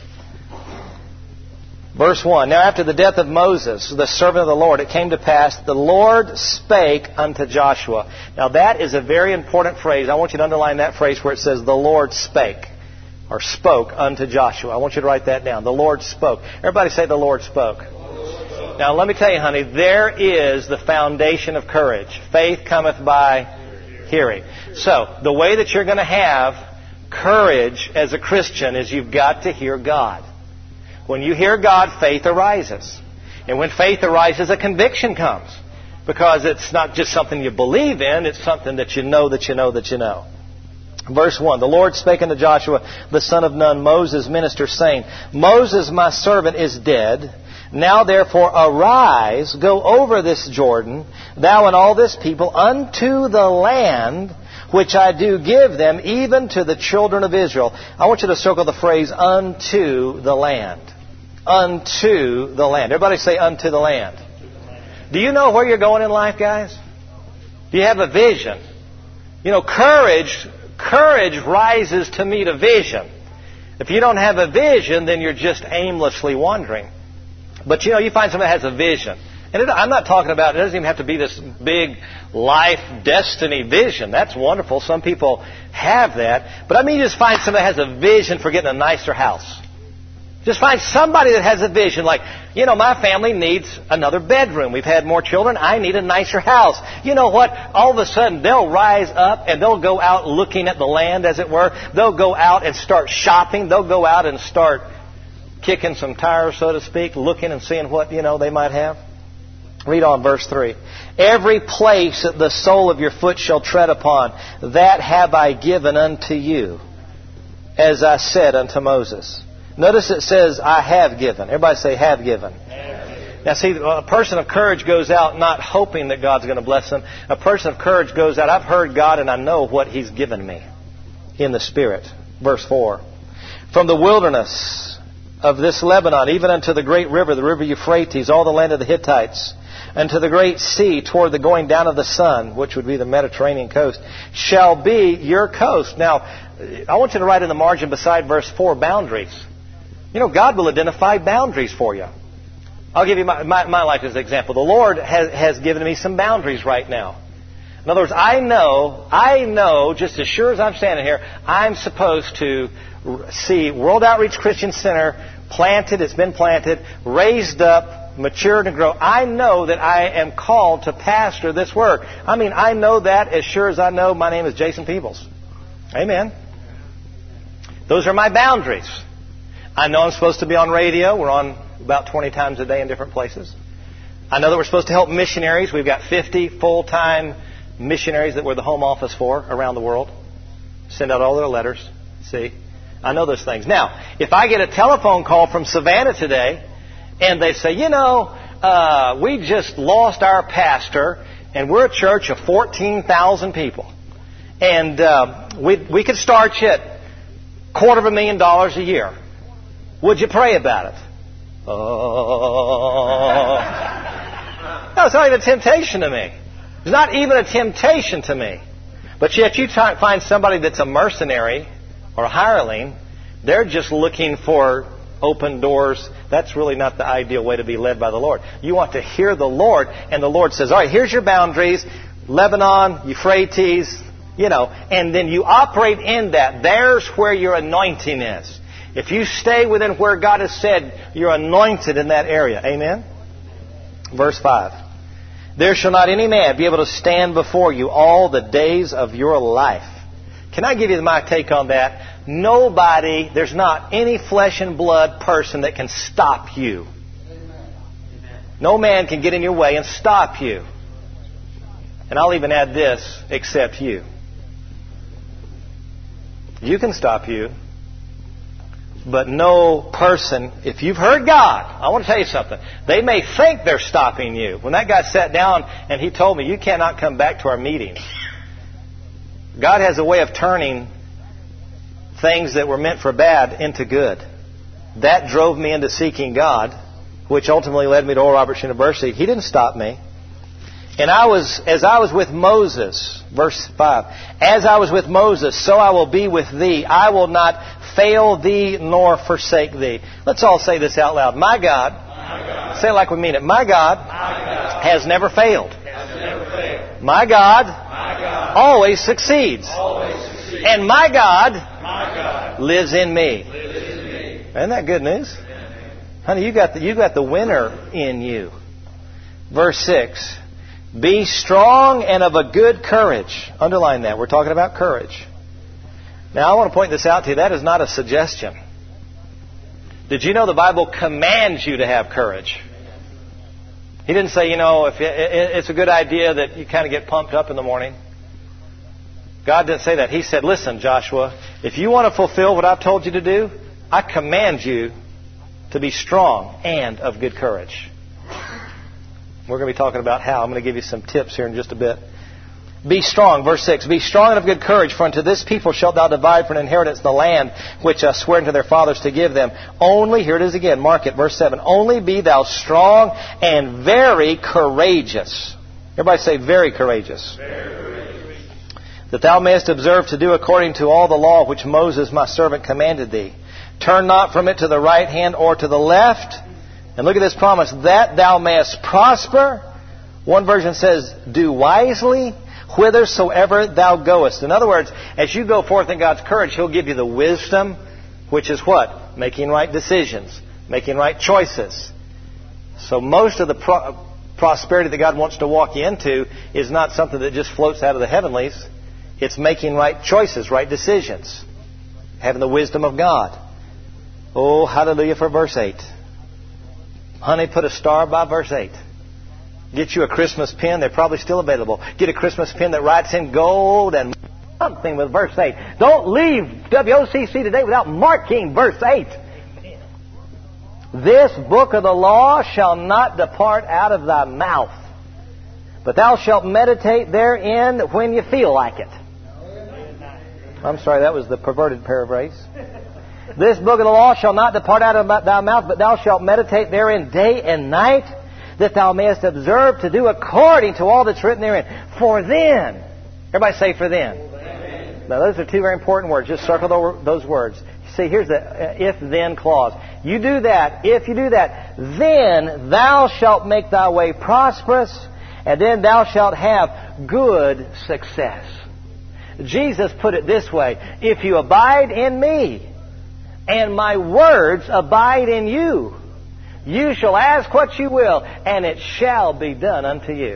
Verse one, now after the death of Moses, the servant of the Lord, it came to pass, the Lord spake unto Joshua. Now that is a very important phrase. I want you to underline that phrase where it says, the Lord spake, or spoke unto Joshua. I want you to write that down. The Lord spoke. Everybody say, the Lord spoke. Now let me tell you, honey, there is the foundation of courage. Faith cometh by hearing. So, the way that you're going to have courage as a Christian is you've got to hear God. When you hear God, faith arises. And when faith arises, a conviction comes. Because it's not just something you believe in, it's something that you know that you know that you know. Verse one, the Lord spake unto Joshua, the son of Nun, Moses' minister, saying, Moses, my servant, is dead. Now therefore arise, go over this Jordan, thou and all this people, unto the land which I do give them, even to the children of Israel. I want you to circle the phrase, unto the land. Unto the land. Everybody say, unto the land. Do you know where you're going in life, guys? Do you have a vision? You know, courage, courage rises to meet a vision. If you don't have a vision, then you're just aimlessly wandering. But you know, you find somebody that has a vision. And it, I'm not talking about, it doesn't even have to be this big life destiny vision. That's wonderful. Some people have that. But I mean, you just find somebody that has a vision for getting a nicer house. Just find somebody that has a vision like, you know, my family needs another bedroom. We've had more children. I need a nicer house. You know what? All of a sudden, they'll rise up and they'll go out looking at the land, as it were. They'll go out and start shopping. They'll go out and start kicking some tires, so to speak, looking and seeing what, you know, they might have. Read on verse three. Every place that the sole of your foot shall tread upon, that have I given unto you, as I said unto Moses. Notice it says, I have given. Everybody say, have given. Have. Now see, a person of courage goes out not hoping that God's going to bless them. A person of courage goes out, I've heard God and I know what He's given me in the Spirit. Verse four. From the wilderness of this Lebanon, even unto the great river, the river Euphrates, all the land of the Hittites, and to the great sea toward the going down of the sun, which would be the Mediterranean coast, shall be your coast. Now, I want you to write in the margin beside verse four, boundaries. You know, God will identify boundaries for you. I'll give you my, my, my life as an example. The Lord has, has given me some boundaries right now. In other words, I know, I know, just as sure as I'm standing here, I'm supposed to see World Outreach Christian Center planted, it's been planted, raised up, matured and grow. I know that I am called to pastor this work. I mean, I know that as sure as I know my name is Jason Peebles. Amen. Those are my boundaries. I know I'm supposed to be on radio. We're on about twenty times a day in different places. I know that we're supposed to help missionaries. We've got fifty full-time missionaries that we're the home office for around the world. Send out all their letters. See? I know those things. Now, if I get a telephone call from Savannah today, and they say, you know, uh, we just lost our pastor, and we're a church of fourteen thousand people. And uh, we, we could start you at quarter of a million dollars a year. Would you pray about it? Oh. No, it's not even a temptation to me. It's not even a temptation to me. But yet you t- find somebody that's a mercenary or a hireling, they're just looking for open doors. That's really not the ideal way to be led by the Lord. You want to hear the Lord, and the Lord says, all right, here's your boundaries, Lebanon, Euphrates, you know, and then you operate in that. There's where your anointing is. If you stay within where God has said, you're anointed in that area. Amen? Verse five. There shall not any man be able to stand before you all the days of your life. Can I give you my take on that? Nobody, there's not any flesh and blood person that can stop you. No man can get in your way and stop you. And I'll even add this, except you. You can stop you. But no person, if you've heard God, I want to tell you something. They may think they're stopping you. When that guy sat down and he told me, you cannot come back to our meeting. God has a way of turning things that were meant for bad into good. That drove me into seeking God, which ultimately led me to Oral Roberts University. He didn't stop me. And I was, as I was with Moses, verse five, as I was with Moses, so I will be with thee. I will not fail thee nor forsake thee. Let's all say this out loud. My God, my God. Say it like we mean it. My God, my God. Has never failed. Has never failed. My God, my God. Always, succeeds. Always succeeds. And my God, my God. Lives in me. Lives in me. Isn't that good news? Honey, you got the, you got the winner in you. Verse six. Be strong and of a good courage. Underline that. We're talking about courage. Now, I want to point this out to you. That is not a suggestion. Did you know the Bible commands you to have courage? He didn't say, you know, if it's a good idea that you kind of get pumped up in the morning. God didn't say that. He said, listen, Joshua, if you want to fulfill what I've told you to do, I command you to be strong and of good courage. We're going to be talking about how. I'm going to give you some tips here in just a bit. Be strong, verse six. Be strong and of good courage, for unto this people shalt thou divide for an inheritance the land which I swear unto their fathers to give them. Only, here it is again, mark it, verse seven. Only be thou strong and very courageous. Everybody say, very courageous. Very courageous. That thou mayest observe to do according to all the law which Moses my servant commanded thee. Turn not from it to the right hand or to the left. And look at this promise, that thou mayest prosper. One version says, do wisely whithersoever thou goest. In other words, as you go forth in God's courage, He'll give you the wisdom, which is what? Making right decisions, making right choices. So most of the pro- prosperity that God wants to walk you into is not something that just floats out of the heavenlies. It's making right choices, right decisions, having the wisdom of God. Oh, hallelujah for verse eight. Honey, put a star by verse eight. Get you a Christmas pin. They're probably still available. Get a Christmas pin that writes in gold and something with verse eight. Don't leave W O C C today without marking verse eight. This book of the law shall not depart out of thy mouth, but thou shalt meditate therein when you feel like it. I'm sorry, that was the perverted paraphrase. This book of the law shall not depart out of thy mouth, but thou shalt meditate therein day and night, that thou mayest observe to do according to all that's written therein. For then, everybody say for then. Amen. Now those are two very important words. Just circle those words. See, here's the if-then clause. You do that, if you do that, then thou shalt make thy way prosperous, and then thou shalt have good success. Jesus put it this way, if you abide in me, and my words abide in you, you shall ask what you will, and it shall be done unto you.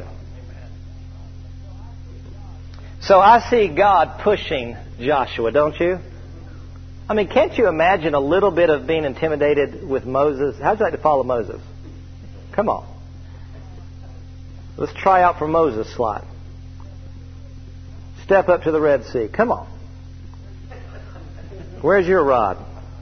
So I see God pushing Joshua, don't you? I mean, can't you imagine a little bit of being intimidated with Moses? How'd you like to follow Moses? Come on. Let's try out for Moses' slot. Step up to the Red Sea. Come on. Where's your rod?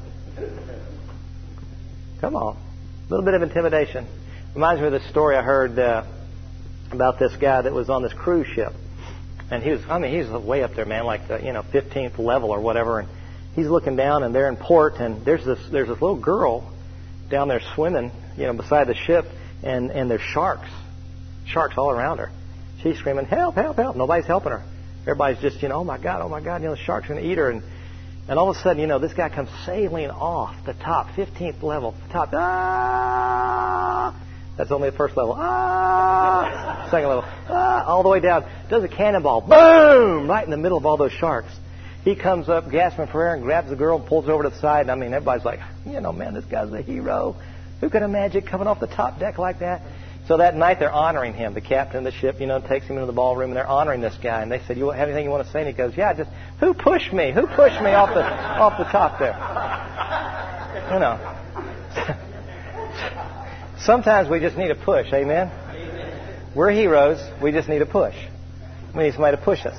Come on. A little bit of intimidation. Reminds me of this story I heard uh, about this guy that was on this cruise ship. And he was, I mean, he's way up there, man, like the, you know, fifteenth level or whatever. And he's looking down, and they're in port, and there's this, there's this little girl down there swimming, you know, beside the ship, and, and there's sharks, sharks all around her. She's screaming, help, help, help. Nobody's helping her. Everybody's just, you know, oh my God, oh my God, you know, the shark's going to eat her. And, and all of a sudden, you know, this guy comes sailing off the top, fifteenth level, the top, ah! That's only the first level. Ah! Second level. Ah! All the way down. Does a cannonball. Boom! Right in the middle of all those sharks. He comes up, gasping for air, and grabs the girl and pulls her over to the side. And I mean, everybody's like, you know, man, this guy's a hero. Who could imagine coming off the top deck like that? So that night they're honoring him. The captain of the ship, you know, takes him into the ballroom, and they're honoring this guy. And they said, you have anything you want to say? And he goes, yeah, just, who pushed me? Who pushed me off the off the top there? You know. Sometimes we just need a push, amen? We're heroes. We just need a push. We need somebody to push us.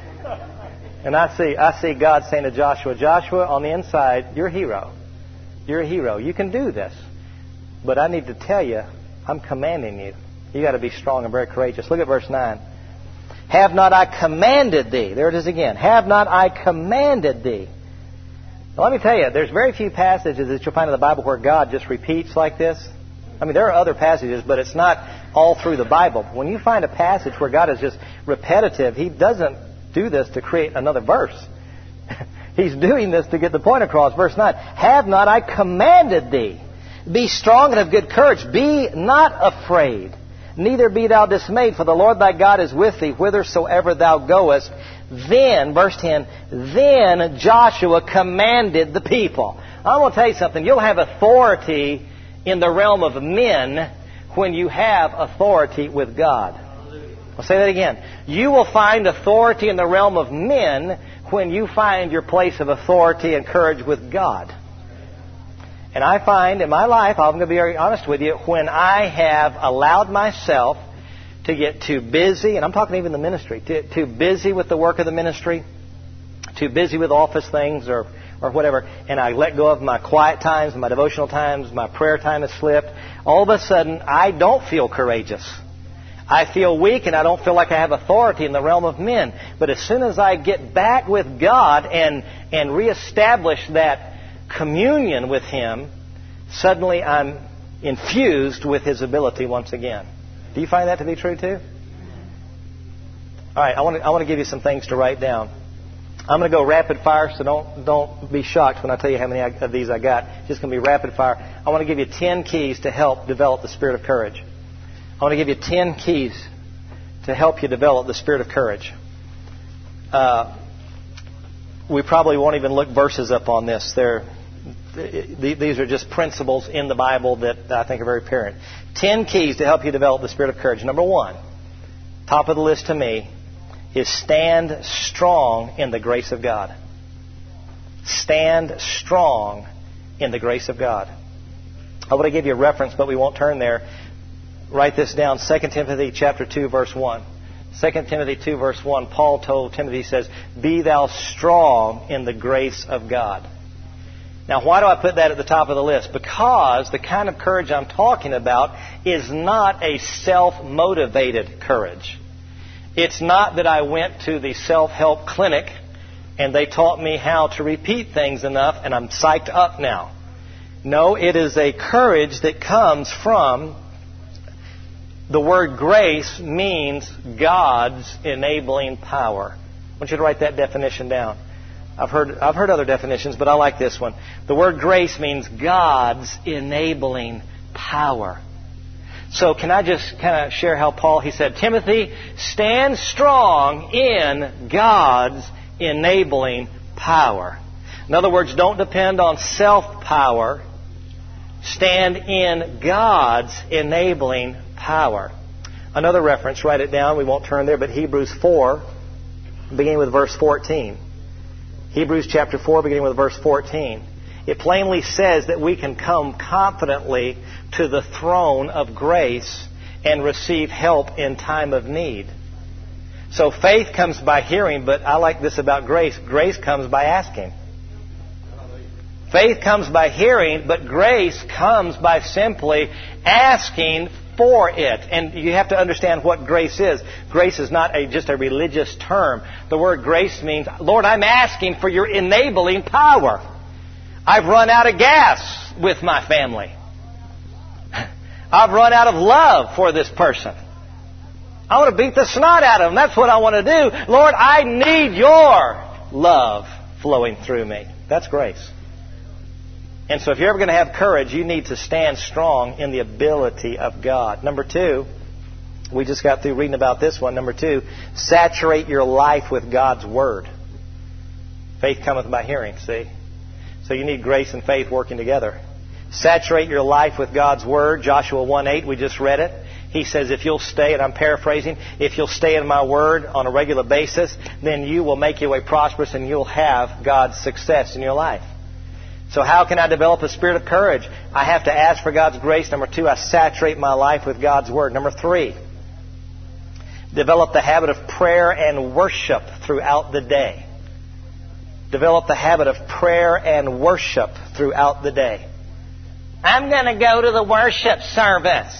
And I see, I see God saying to Joshua, Joshua, on the inside, you're a hero. You're a hero. You can do this. But I need to tell you, I'm commanding you. You got to be strong and very courageous. Look at verse nine. Have not I commanded thee? There it is again. Have not I commanded thee? Now, let me tell you, there's very few passages that you'll find in the Bible where God just repeats like this. I mean, there are other passages, but it's not all through the Bible. When you find a passage where God is just repetitive, He doesn't do this to create another verse. He's doing this to get the point across. Verse nine, have not I commanded thee? Be strong and of good courage. Be not afraid, neither be thou dismayed, for the Lord thy God is with thee whithersoever thou goest. Then, verse ten, then Joshua commanded the people. I'm going to tell you something. You'll have authority in the realm of men when you have authority with God. I'll say that again. You will find authority in the realm of men when you find your place of authority and courage with God. And I find in my life, I'm going to be very honest with you, when I have allowed myself to get too busy, and I'm talking even the ministry, too, too busy with the work of the ministry, too busy with office things or or whatever, and I let go of my quiet times, my devotional times, my prayer time has slipped, all of a sudden I don't feel courageous. I feel weak and I don't feel like I have authority in the realm of men. But as soon as I get back with God and, and reestablish that communion with Him, suddenly I'm infused with His ability once again. Do you find that to be true too? All right, I want to, I want to give you some things to write down. I'm going to go rapid fire, so don't don't be shocked when I tell you how many of these I got. It's just going to be rapid fire. I want to give you ten keys to help develop the spirit of courage. I want to give you ten keys to help you develop the spirit of courage. Uh, we probably won't even look verses up on this. They're, these are just principles in the Bible that I think are very apparent. Ten keys to help you develop the spirit of courage. Number one, top of the list to me, is stand strong in the grace of God. Stand strong in the grace of God. I want to give you a reference, but we won't turn there. Write this down, Second Timothy chapter two, verse one. Second Timothy two, verse one, Paul told Timothy, he says, be thou strong in the grace of God. Now, why do I put that at the top of the list? Because the kind of courage I'm talking about is not a self-motivated courage. It's not that I went to the self-help clinic and they taught me how to repeat things enough and I'm psyched up now. No, it is a courage that comes from the word grace means God's enabling power. I want you to write that definition down. I've heard I've heard other definitions, but I like this one. The word grace means God's enabling power. So can I just kind of share how Paul, he said, Timothy, stand strong in God's enabling power. In other words, don't depend on self-power. Stand in God's enabling power. Another reference, write it down. We won't turn there, but Hebrews four, beginning with verse fourteen. Hebrews chapter four, beginning with verse fourteen. It plainly says that we can come confidently to the throne of grace and receive help in time of need. So faith comes by hearing, but I like this about grace. Grace comes by asking. Faith comes by hearing, but grace comes by simply asking for it. And you have to understand what grace is. Grace is not a, just a religious term. The word grace means, Lord, I'm asking for your enabling power. I've run out of gas with my family. I've run out of love for this person. I want to beat the snot out of them. That's what I want to do. Lord, I need your love flowing through me. That's grace. And so if you're ever going to have courage, you need to stand strong in the ability of God. Number two, we just got through reading about this one. Number two, saturate your life with God's Word. Faith cometh by hearing, see? So you need grace and faith working together. Saturate your life with God's Word. Joshua one eight, we just read it. He says, if you'll stay, and I'm paraphrasing, if you'll stay in my Word on a regular basis, then you will make your way prosperous and you'll have God's success in your life. So how can I develop a spirit of courage? I have to ask for God's grace. Number two, I saturate my life with God's Word. Number three, develop the habit of prayer and worship throughout the day. Develop the habit of prayer and worship throughout the day. I'm going to go to the worship service.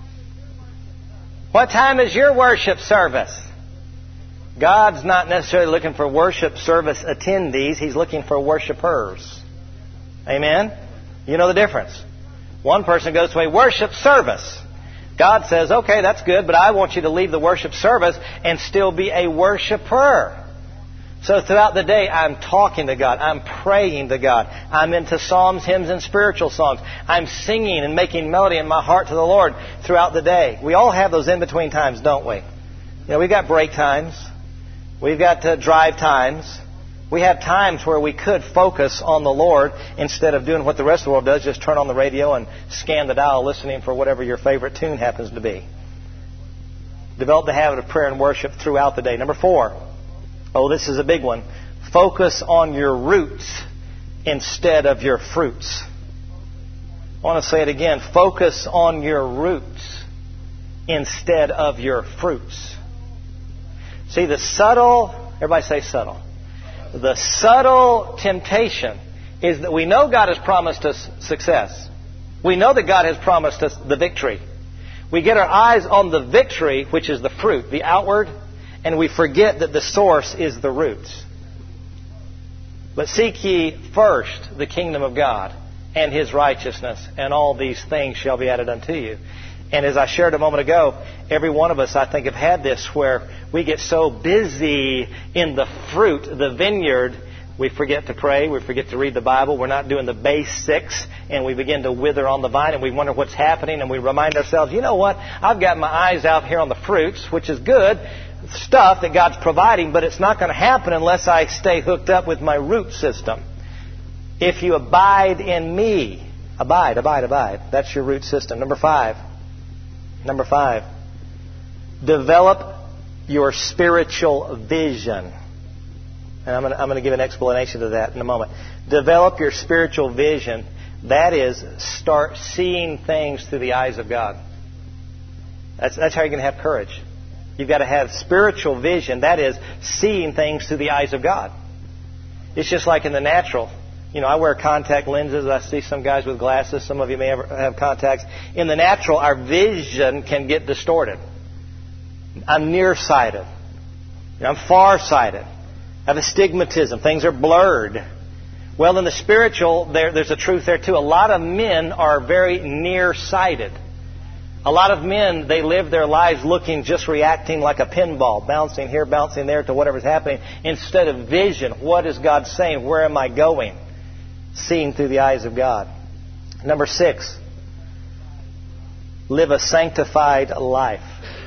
What time is your worship service? God's not necessarily looking for worship service attendees. He's looking for worshipers. Amen? You know the difference. One person goes to a worship service. God says, okay, that's good, but I want you to leave the worship service and still be a worshiper. So throughout the day, I'm talking to God. I'm praying to God. I'm into psalms, hymns, and spiritual songs. I'm singing and making melody in my heart to the Lord throughout the day. We all have those in-between times, don't we? You know, we've got break times. We've got uh, drive times. We have times where we could focus on the Lord instead of doing what the rest of the world does, just turn on the radio and scan the dial listening for whatever your favorite tune happens to be. Develop the habit of prayer and worship throughout the day. Number four. Oh, this is a big one. Focus on your roots instead of your fruits. I want to say it again. Focus on your roots instead of your fruits. See, the subtle, everybody say subtle. The subtle temptation is that we know God has promised us success. We know that God has promised us the victory. We get our eyes on the victory, which is the fruit, the outward, and we forget that the source is the roots. But seek ye first the kingdom of God and His righteousness, and all these things shall be added unto you. And as I shared a moment ago, every one of us, I think, have had this where we get so busy in the fruit, the vineyard, we forget to pray, we forget to read the Bible, we're not doing the basics, and we begin to wither on the vine, and we wonder what's happening, and we remind ourselves, you know what, I've got my eyes out here on the fruits, which is good stuff that God's providing, but it's not going to happen unless I stay hooked up with my root system. If you abide in me, abide, abide, abide, that's your root system. Number five. Number five, develop your spiritual vision. And I'm going to, I'm going to give an explanation to that in a moment. Develop your spiritual vision. That is, start seeing things through the eyes of God. That's, that's how you're going to have courage. You've got to have spiritual vision. That is, seeing things through the eyes of God. It's just like in the natural. You know, I wear contact lenses. I see some guys with glasses. Some of you may have contacts. In the natural, our vision can get distorted. I'm nearsighted. I'm farsighted. I have astigmatism. Things are blurred. Well, in the spiritual, there, there's a truth there too. A lot of men are very nearsighted. A lot of men, they live their lives looking, just reacting like a pinball, bouncing here, bouncing there to whatever's happening, instead of vision. What is God saying? Where am I going? Seeing through the eyes of God. Number six, live a sanctified life.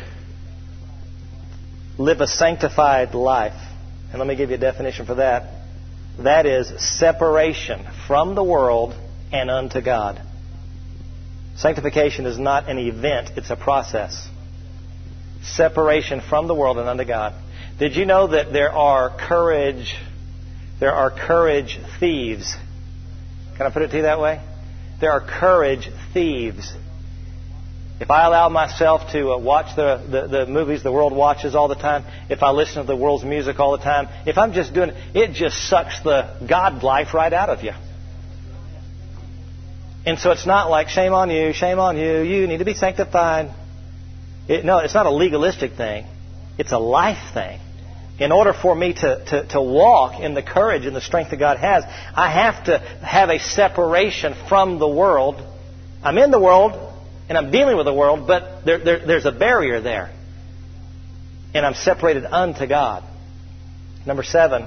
Live a sanctified life. And let me give you a definition for that. That is separation from the world and unto God. Sanctification is not an event, it's a process. Separation from the world and unto God. Did you know that there are courage, there are courage thieves? Can I put it to you that way? There are courage thieves. If I allow myself to uh, watch the, the, the movies the world watches all the time, if I listen to the world's music all the time, if I'm just doing it, it just sucks the God life right out of you. And so it's not like, shame on you, shame on you, you need to be sanctified. It, no, it's not a legalistic thing. It's a life thing. In order for me to, to, to walk in the courage and the strength that God has, I have to have a separation from the world. I'm in the world, and I'm dealing with the world, but there, there, there's a barrier there. And I'm separated unto God. Number seven,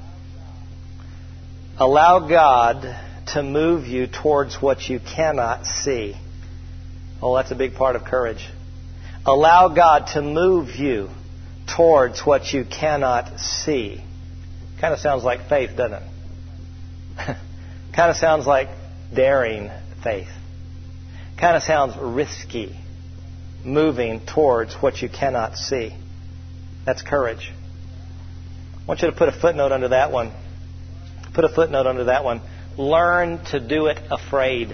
allow God to move you towards what you cannot see. Oh, that's a big part of courage. Allow God to move you towards what you cannot see. Kind of sounds like faith, doesn't it? Kind of sounds like daring faith. Kind of sounds risky, moving towards what you cannot see. That's courage. I want you to put a footnote under that one. Put a footnote under that one. Learn to do it afraid.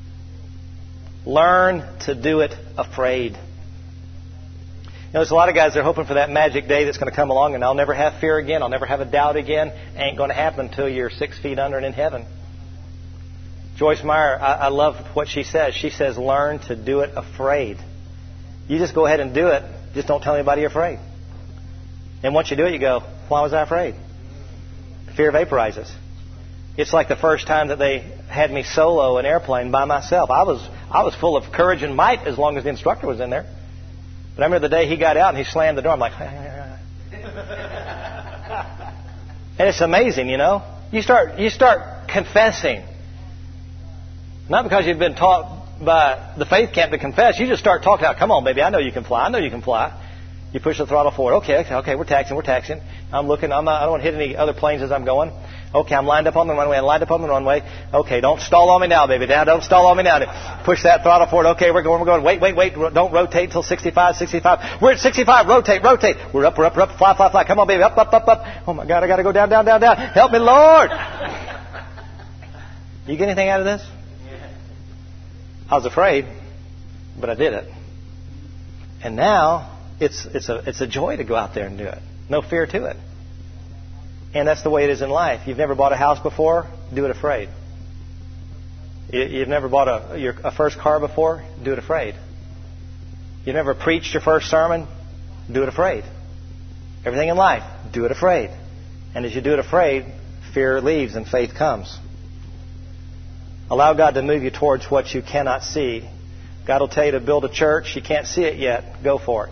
Learn to do it afraid. You know, there's a lot of guys that are hoping for that magic day that's going to come along and I'll never have fear again. I'll never have a doubt again. Ain't going to happen until you're six feet under and in heaven. Joyce Meyer, I, I love what she says. She says, learn to do it afraid. You just go ahead and do it. Just don't tell anybody you're afraid. And once you do it, you go, why was I afraid? Fear vaporizes. It's like the first time that they had me solo an airplane by myself. I was I was full of courage and might as long as the instructor was in there. But I remember the day he got out and he slammed the door. I'm like, and it's amazing, you know. You start you start confessing. Not because you've been taught by the faith camp to confess. You just start talking out. Come on, baby, I know you can fly. I know you can fly. You push the throttle forward. Okay, okay, okay, we're taxiing, we're taxiing. I'm looking. I'm not, I don't want to hit any other planes as I'm going. Okay, I'm lined up on the runway. I'm lined up on the runway. Okay, don't stall on me now, baby. Now, don't stall on me now. Push that throttle forward. Okay, we're going. We're going. Wait, wait, wait. Don't rotate until sixty-five, sixty-five. We're at sixty-five. Rotate, rotate. We're up, we're up, we're up. Fly, fly, fly. Come on, baby. Up, up, up, up. Oh my God, I got to go down, down, down, down. Help me, Lord. You get anything out of this? I was afraid, but I did it. And now it's it's a it's a joy to go out there and do it. No fear to it. And that's the way it is in life. You've never bought a house before? Do it afraid. You've never bought a, your, a first car before? Do it afraid. You've never preached your first sermon? Do it afraid. Everything in life, do it afraid. And as you do it afraid, fear leaves and faith comes. Allow God to move you towards what you cannot see. God will tell you to build a church. You can't see it yet. Go for it.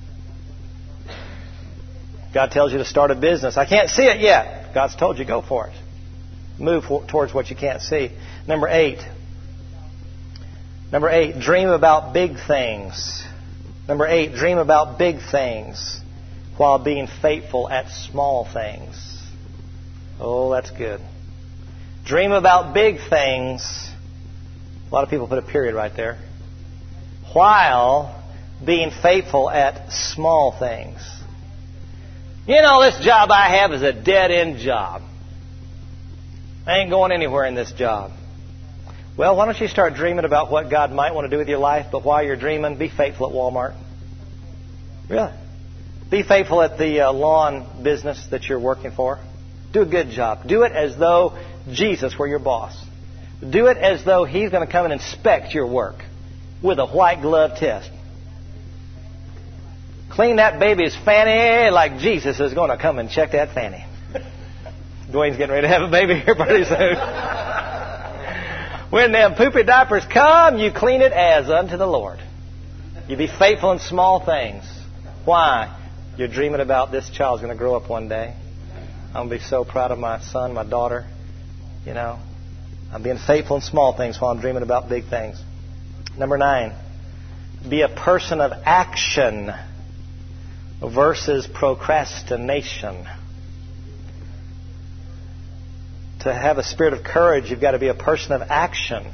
God tells you to start a business. I can't see it yet. God's told you, go for it. Move for, towards what you can't see. Number eight. Number eight, dream about big things. Number eight, dream about big things while being faithful at small things. Oh, that's good. Dream about big things. A lot of people put a period right there. While being faithful at small things. You know, this job I have is a dead-end job. I ain't going anywhere in this job. Well, why don't you start dreaming about what God might want to do with your life, but while you're dreaming, be faithful at Walmart. Really. Be faithful at the uh, lawn business that you're working for. Do a good job. Do it as though Jesus were your boss. Do it as though He's going to come and inspect your work with a white glove test. Clean that baby's fanny like Jesus is going to come and check that fanny. Dwayne's getting ready to have a baby here pretty soon. When them poopy diapers come, you clean it as unto the Lord. You be faithful in small things. Why? You're dreaming about this child's going to grow up one day. I'm going to be so proud of my son, my daughter. You know, I'm being faithful in small things while I'm dreaming about big things. Number nine, be a person of action versus procrastination. To have a spirit of courage, you've got to be a person of action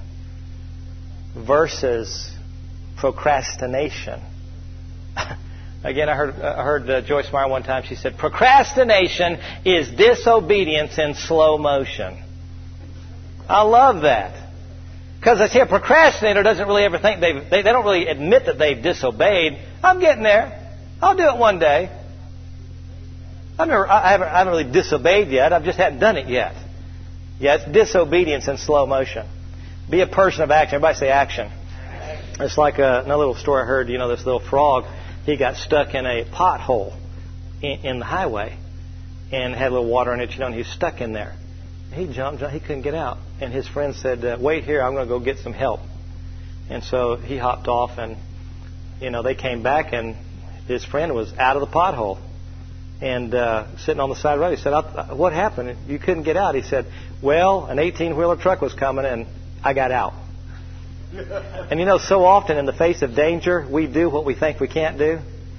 versus procrastination. Again, I heard, I heard uh, Joyce Meyer one time. She said, procrastination is disobedience in slow motion. I love that. Because I see a procrastinator doesn't really ever think they've, they, they don't really admit that they've disobeyed. I'm getting there. I'll do it one day. I've never, I, haven't, I haven't really disobeyed yet. I just haven't done it yet. Yeah, it's disobedience in slow motion. Be a person of action. Everybody say action. It's like a, another little story I heard. You know, this little frog, he got stuck in a pothole in, in the highway and had a little water in it, you know, and he was stuck in there. He jumped, he couldn't get out. And his friend said, uh, wait here, I'm going to go get some help. And so he hopped off, and, you know, they came back, and his friend was out of the pothole and uh, sitting on the side of the road. He said, I, what happened? You couldn't get out. He said, well, an eighteen-wheeler truck was coming, and I got out. And, you know, so often in the face of danger, we do what we think we can't do.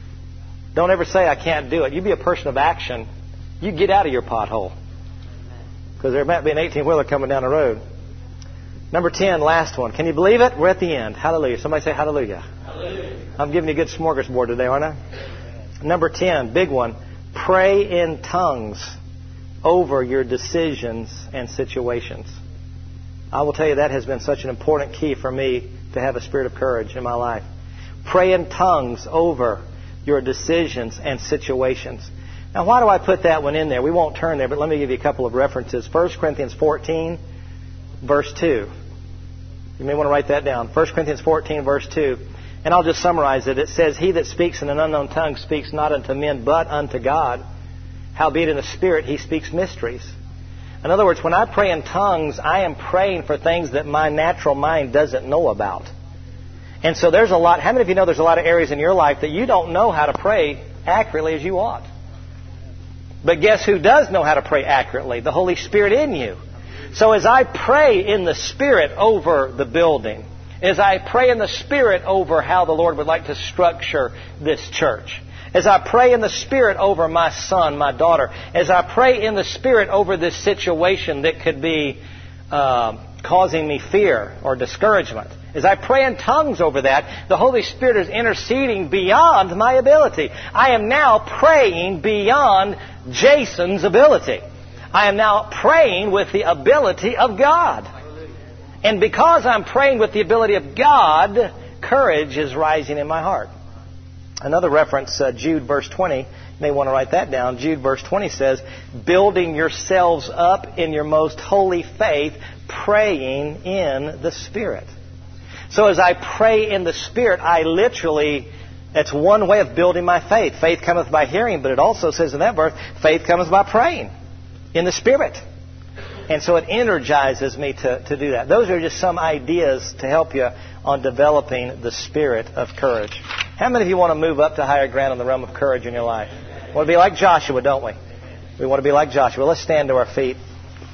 Don't ever say, I can't do it. You be a person of action. You get out of your pothole. Because there might be an eighteen-wheeler coming down the road. Number ten, last one. Can you believe it? We're at the end. Hallelujah. Somebody say hallelujah. Hallelujah. I'm giving you a good smorgasbord today, aren't I? Number ten, big one. Pray in tongues over your decisions and situations. I will tell you that has been such an important key for me to have a spirit of courage in my life. Pray in tongues over your decisions and situations. Now, why do I put that one in there? We won't turn there, but let me give you a couple of references. First Corinthians fourteen, verse two. You may want to write that down. First Corinthians fourteen, verse two. And I'll just summarize it. It says, he that speaks in an unknown tongue speaks not unto men, but unto God. Howbeit in the Spirit he speaks mysteries. In other words, when I pray in tongues, I am praying for things that my natural mind doesn't know about. And so there's a lot. How many of you know there's a lot of areas in your life that you don't know how to pray accurately as you ought? But guess who does know how to pray accurately? The Holy Spirit in you. So as I pray in the Spirit over the building, as I pray in the Spirit over how the Lord would like to structure this church, as I pray in the Spirit over my son, my daughter, as I pray in the Spirit over this situation that could be uh, causing me fear or discouragement, as I pray in tongues over that, the Holy Spirit is interceding beyond my ability. I am now praying beyond Jason's ability. I am now praying with the ability of God. And because I'm praying with the ability of God, courage is rising in my heart. Another reference, uh, Jude verse twenty. You may want to write that down. Jude verse twenty says, building yourselves up in your most holy faith, praying in the Spirit. So as I pray in the Spirit, I literally, that's one way of building my faith. Faith cometh by hearing, but it also says in that verse, faith cometh by praying in the Spirit. And so it energizes me to, to do that. Those are just some ideas to help you on developing the spirit of courage. How many of you want to move up to higher ground in the realm of courage in your life? We want to be like Joshua, don't we? We want to be like Joshua. Let's stand to our feet.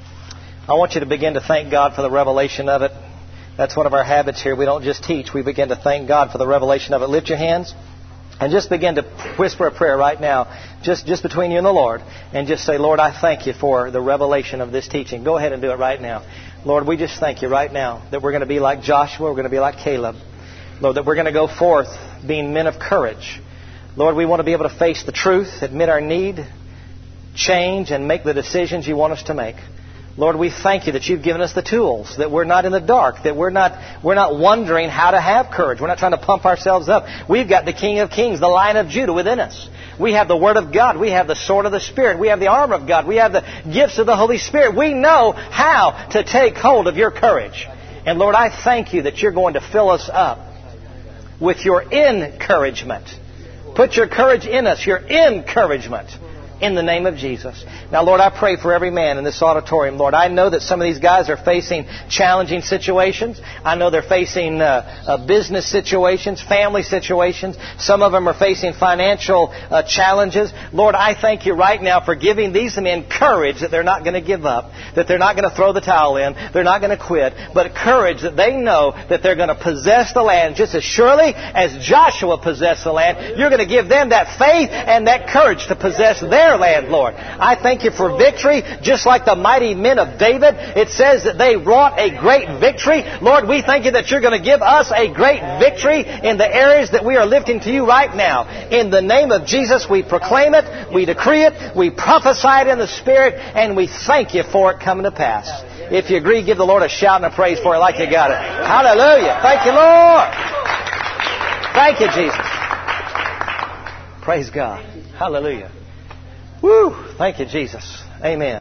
I want you to begin to thank God for the revelation of it. That's one of our habits here. We don't just teach. We begin to thank God for the revelation of it. Lift your hands and just begin to whisper a prayer right now, just, just between you and the Lord. And just say, Lord, I thank you for the revelation of this teaching. Go ahead and do it right now. Lord, we just thank you right now that we're going to be like Joshua. We're going to be like Caleb. Lord, that we're going to go forth being men of courage. Lord, we want to be able to face the truth, admit our need, change, and make the decisions you want us to make. Lord, we thank you that you've given us the tools, that we're not in the dark, that we're not we're not wondering how to have courage. We're not trying to pump ourselves up. We've got the King of Kings, the Lion of Judah within us. We have the Word of God. We have the sword of the Spirit. We have the armor of God. We have the gifts of the Holy Spirit. We know how to take hold of your courage. And Lord, I thank you that you're going to fill us up with your encouragement. Put your courage in us, your encouragement. In the name of Jesus. Now, Lord, I pray for every man in this auditorium. Lord, I know that some of these guys are facing challenging situations. I know they're facing uh, uh, business situations, family situations. Some of them are facing financial uh, challenges. Lord, I thank you right now for giving these men courage that they're not going to give up, that they're not going to throw the towel in, they're not going to quit, but courage that they know that they're going to possess the land just as surely as Joshua possessed the land. You're going to give them that faith and that courage to possess their land, Lord. I thank you for victory, just like the mighty men of David. It says that they wrought a great victory. Lord, we thank you that you're going to give us a great victory in the areas that we are lifting to you right now. In the name of Jesus, we proclaim it, we decree it, we prophesy it in the Spirit, and we thank you for it coming to pass. If you agree, give the Lord a shout and a praise for it like you got it. Hallelujah. Thank you, Lord. Thank you, Jesus. Praise God. Hallelujah. Woo! Thank you, Jesus. Amen.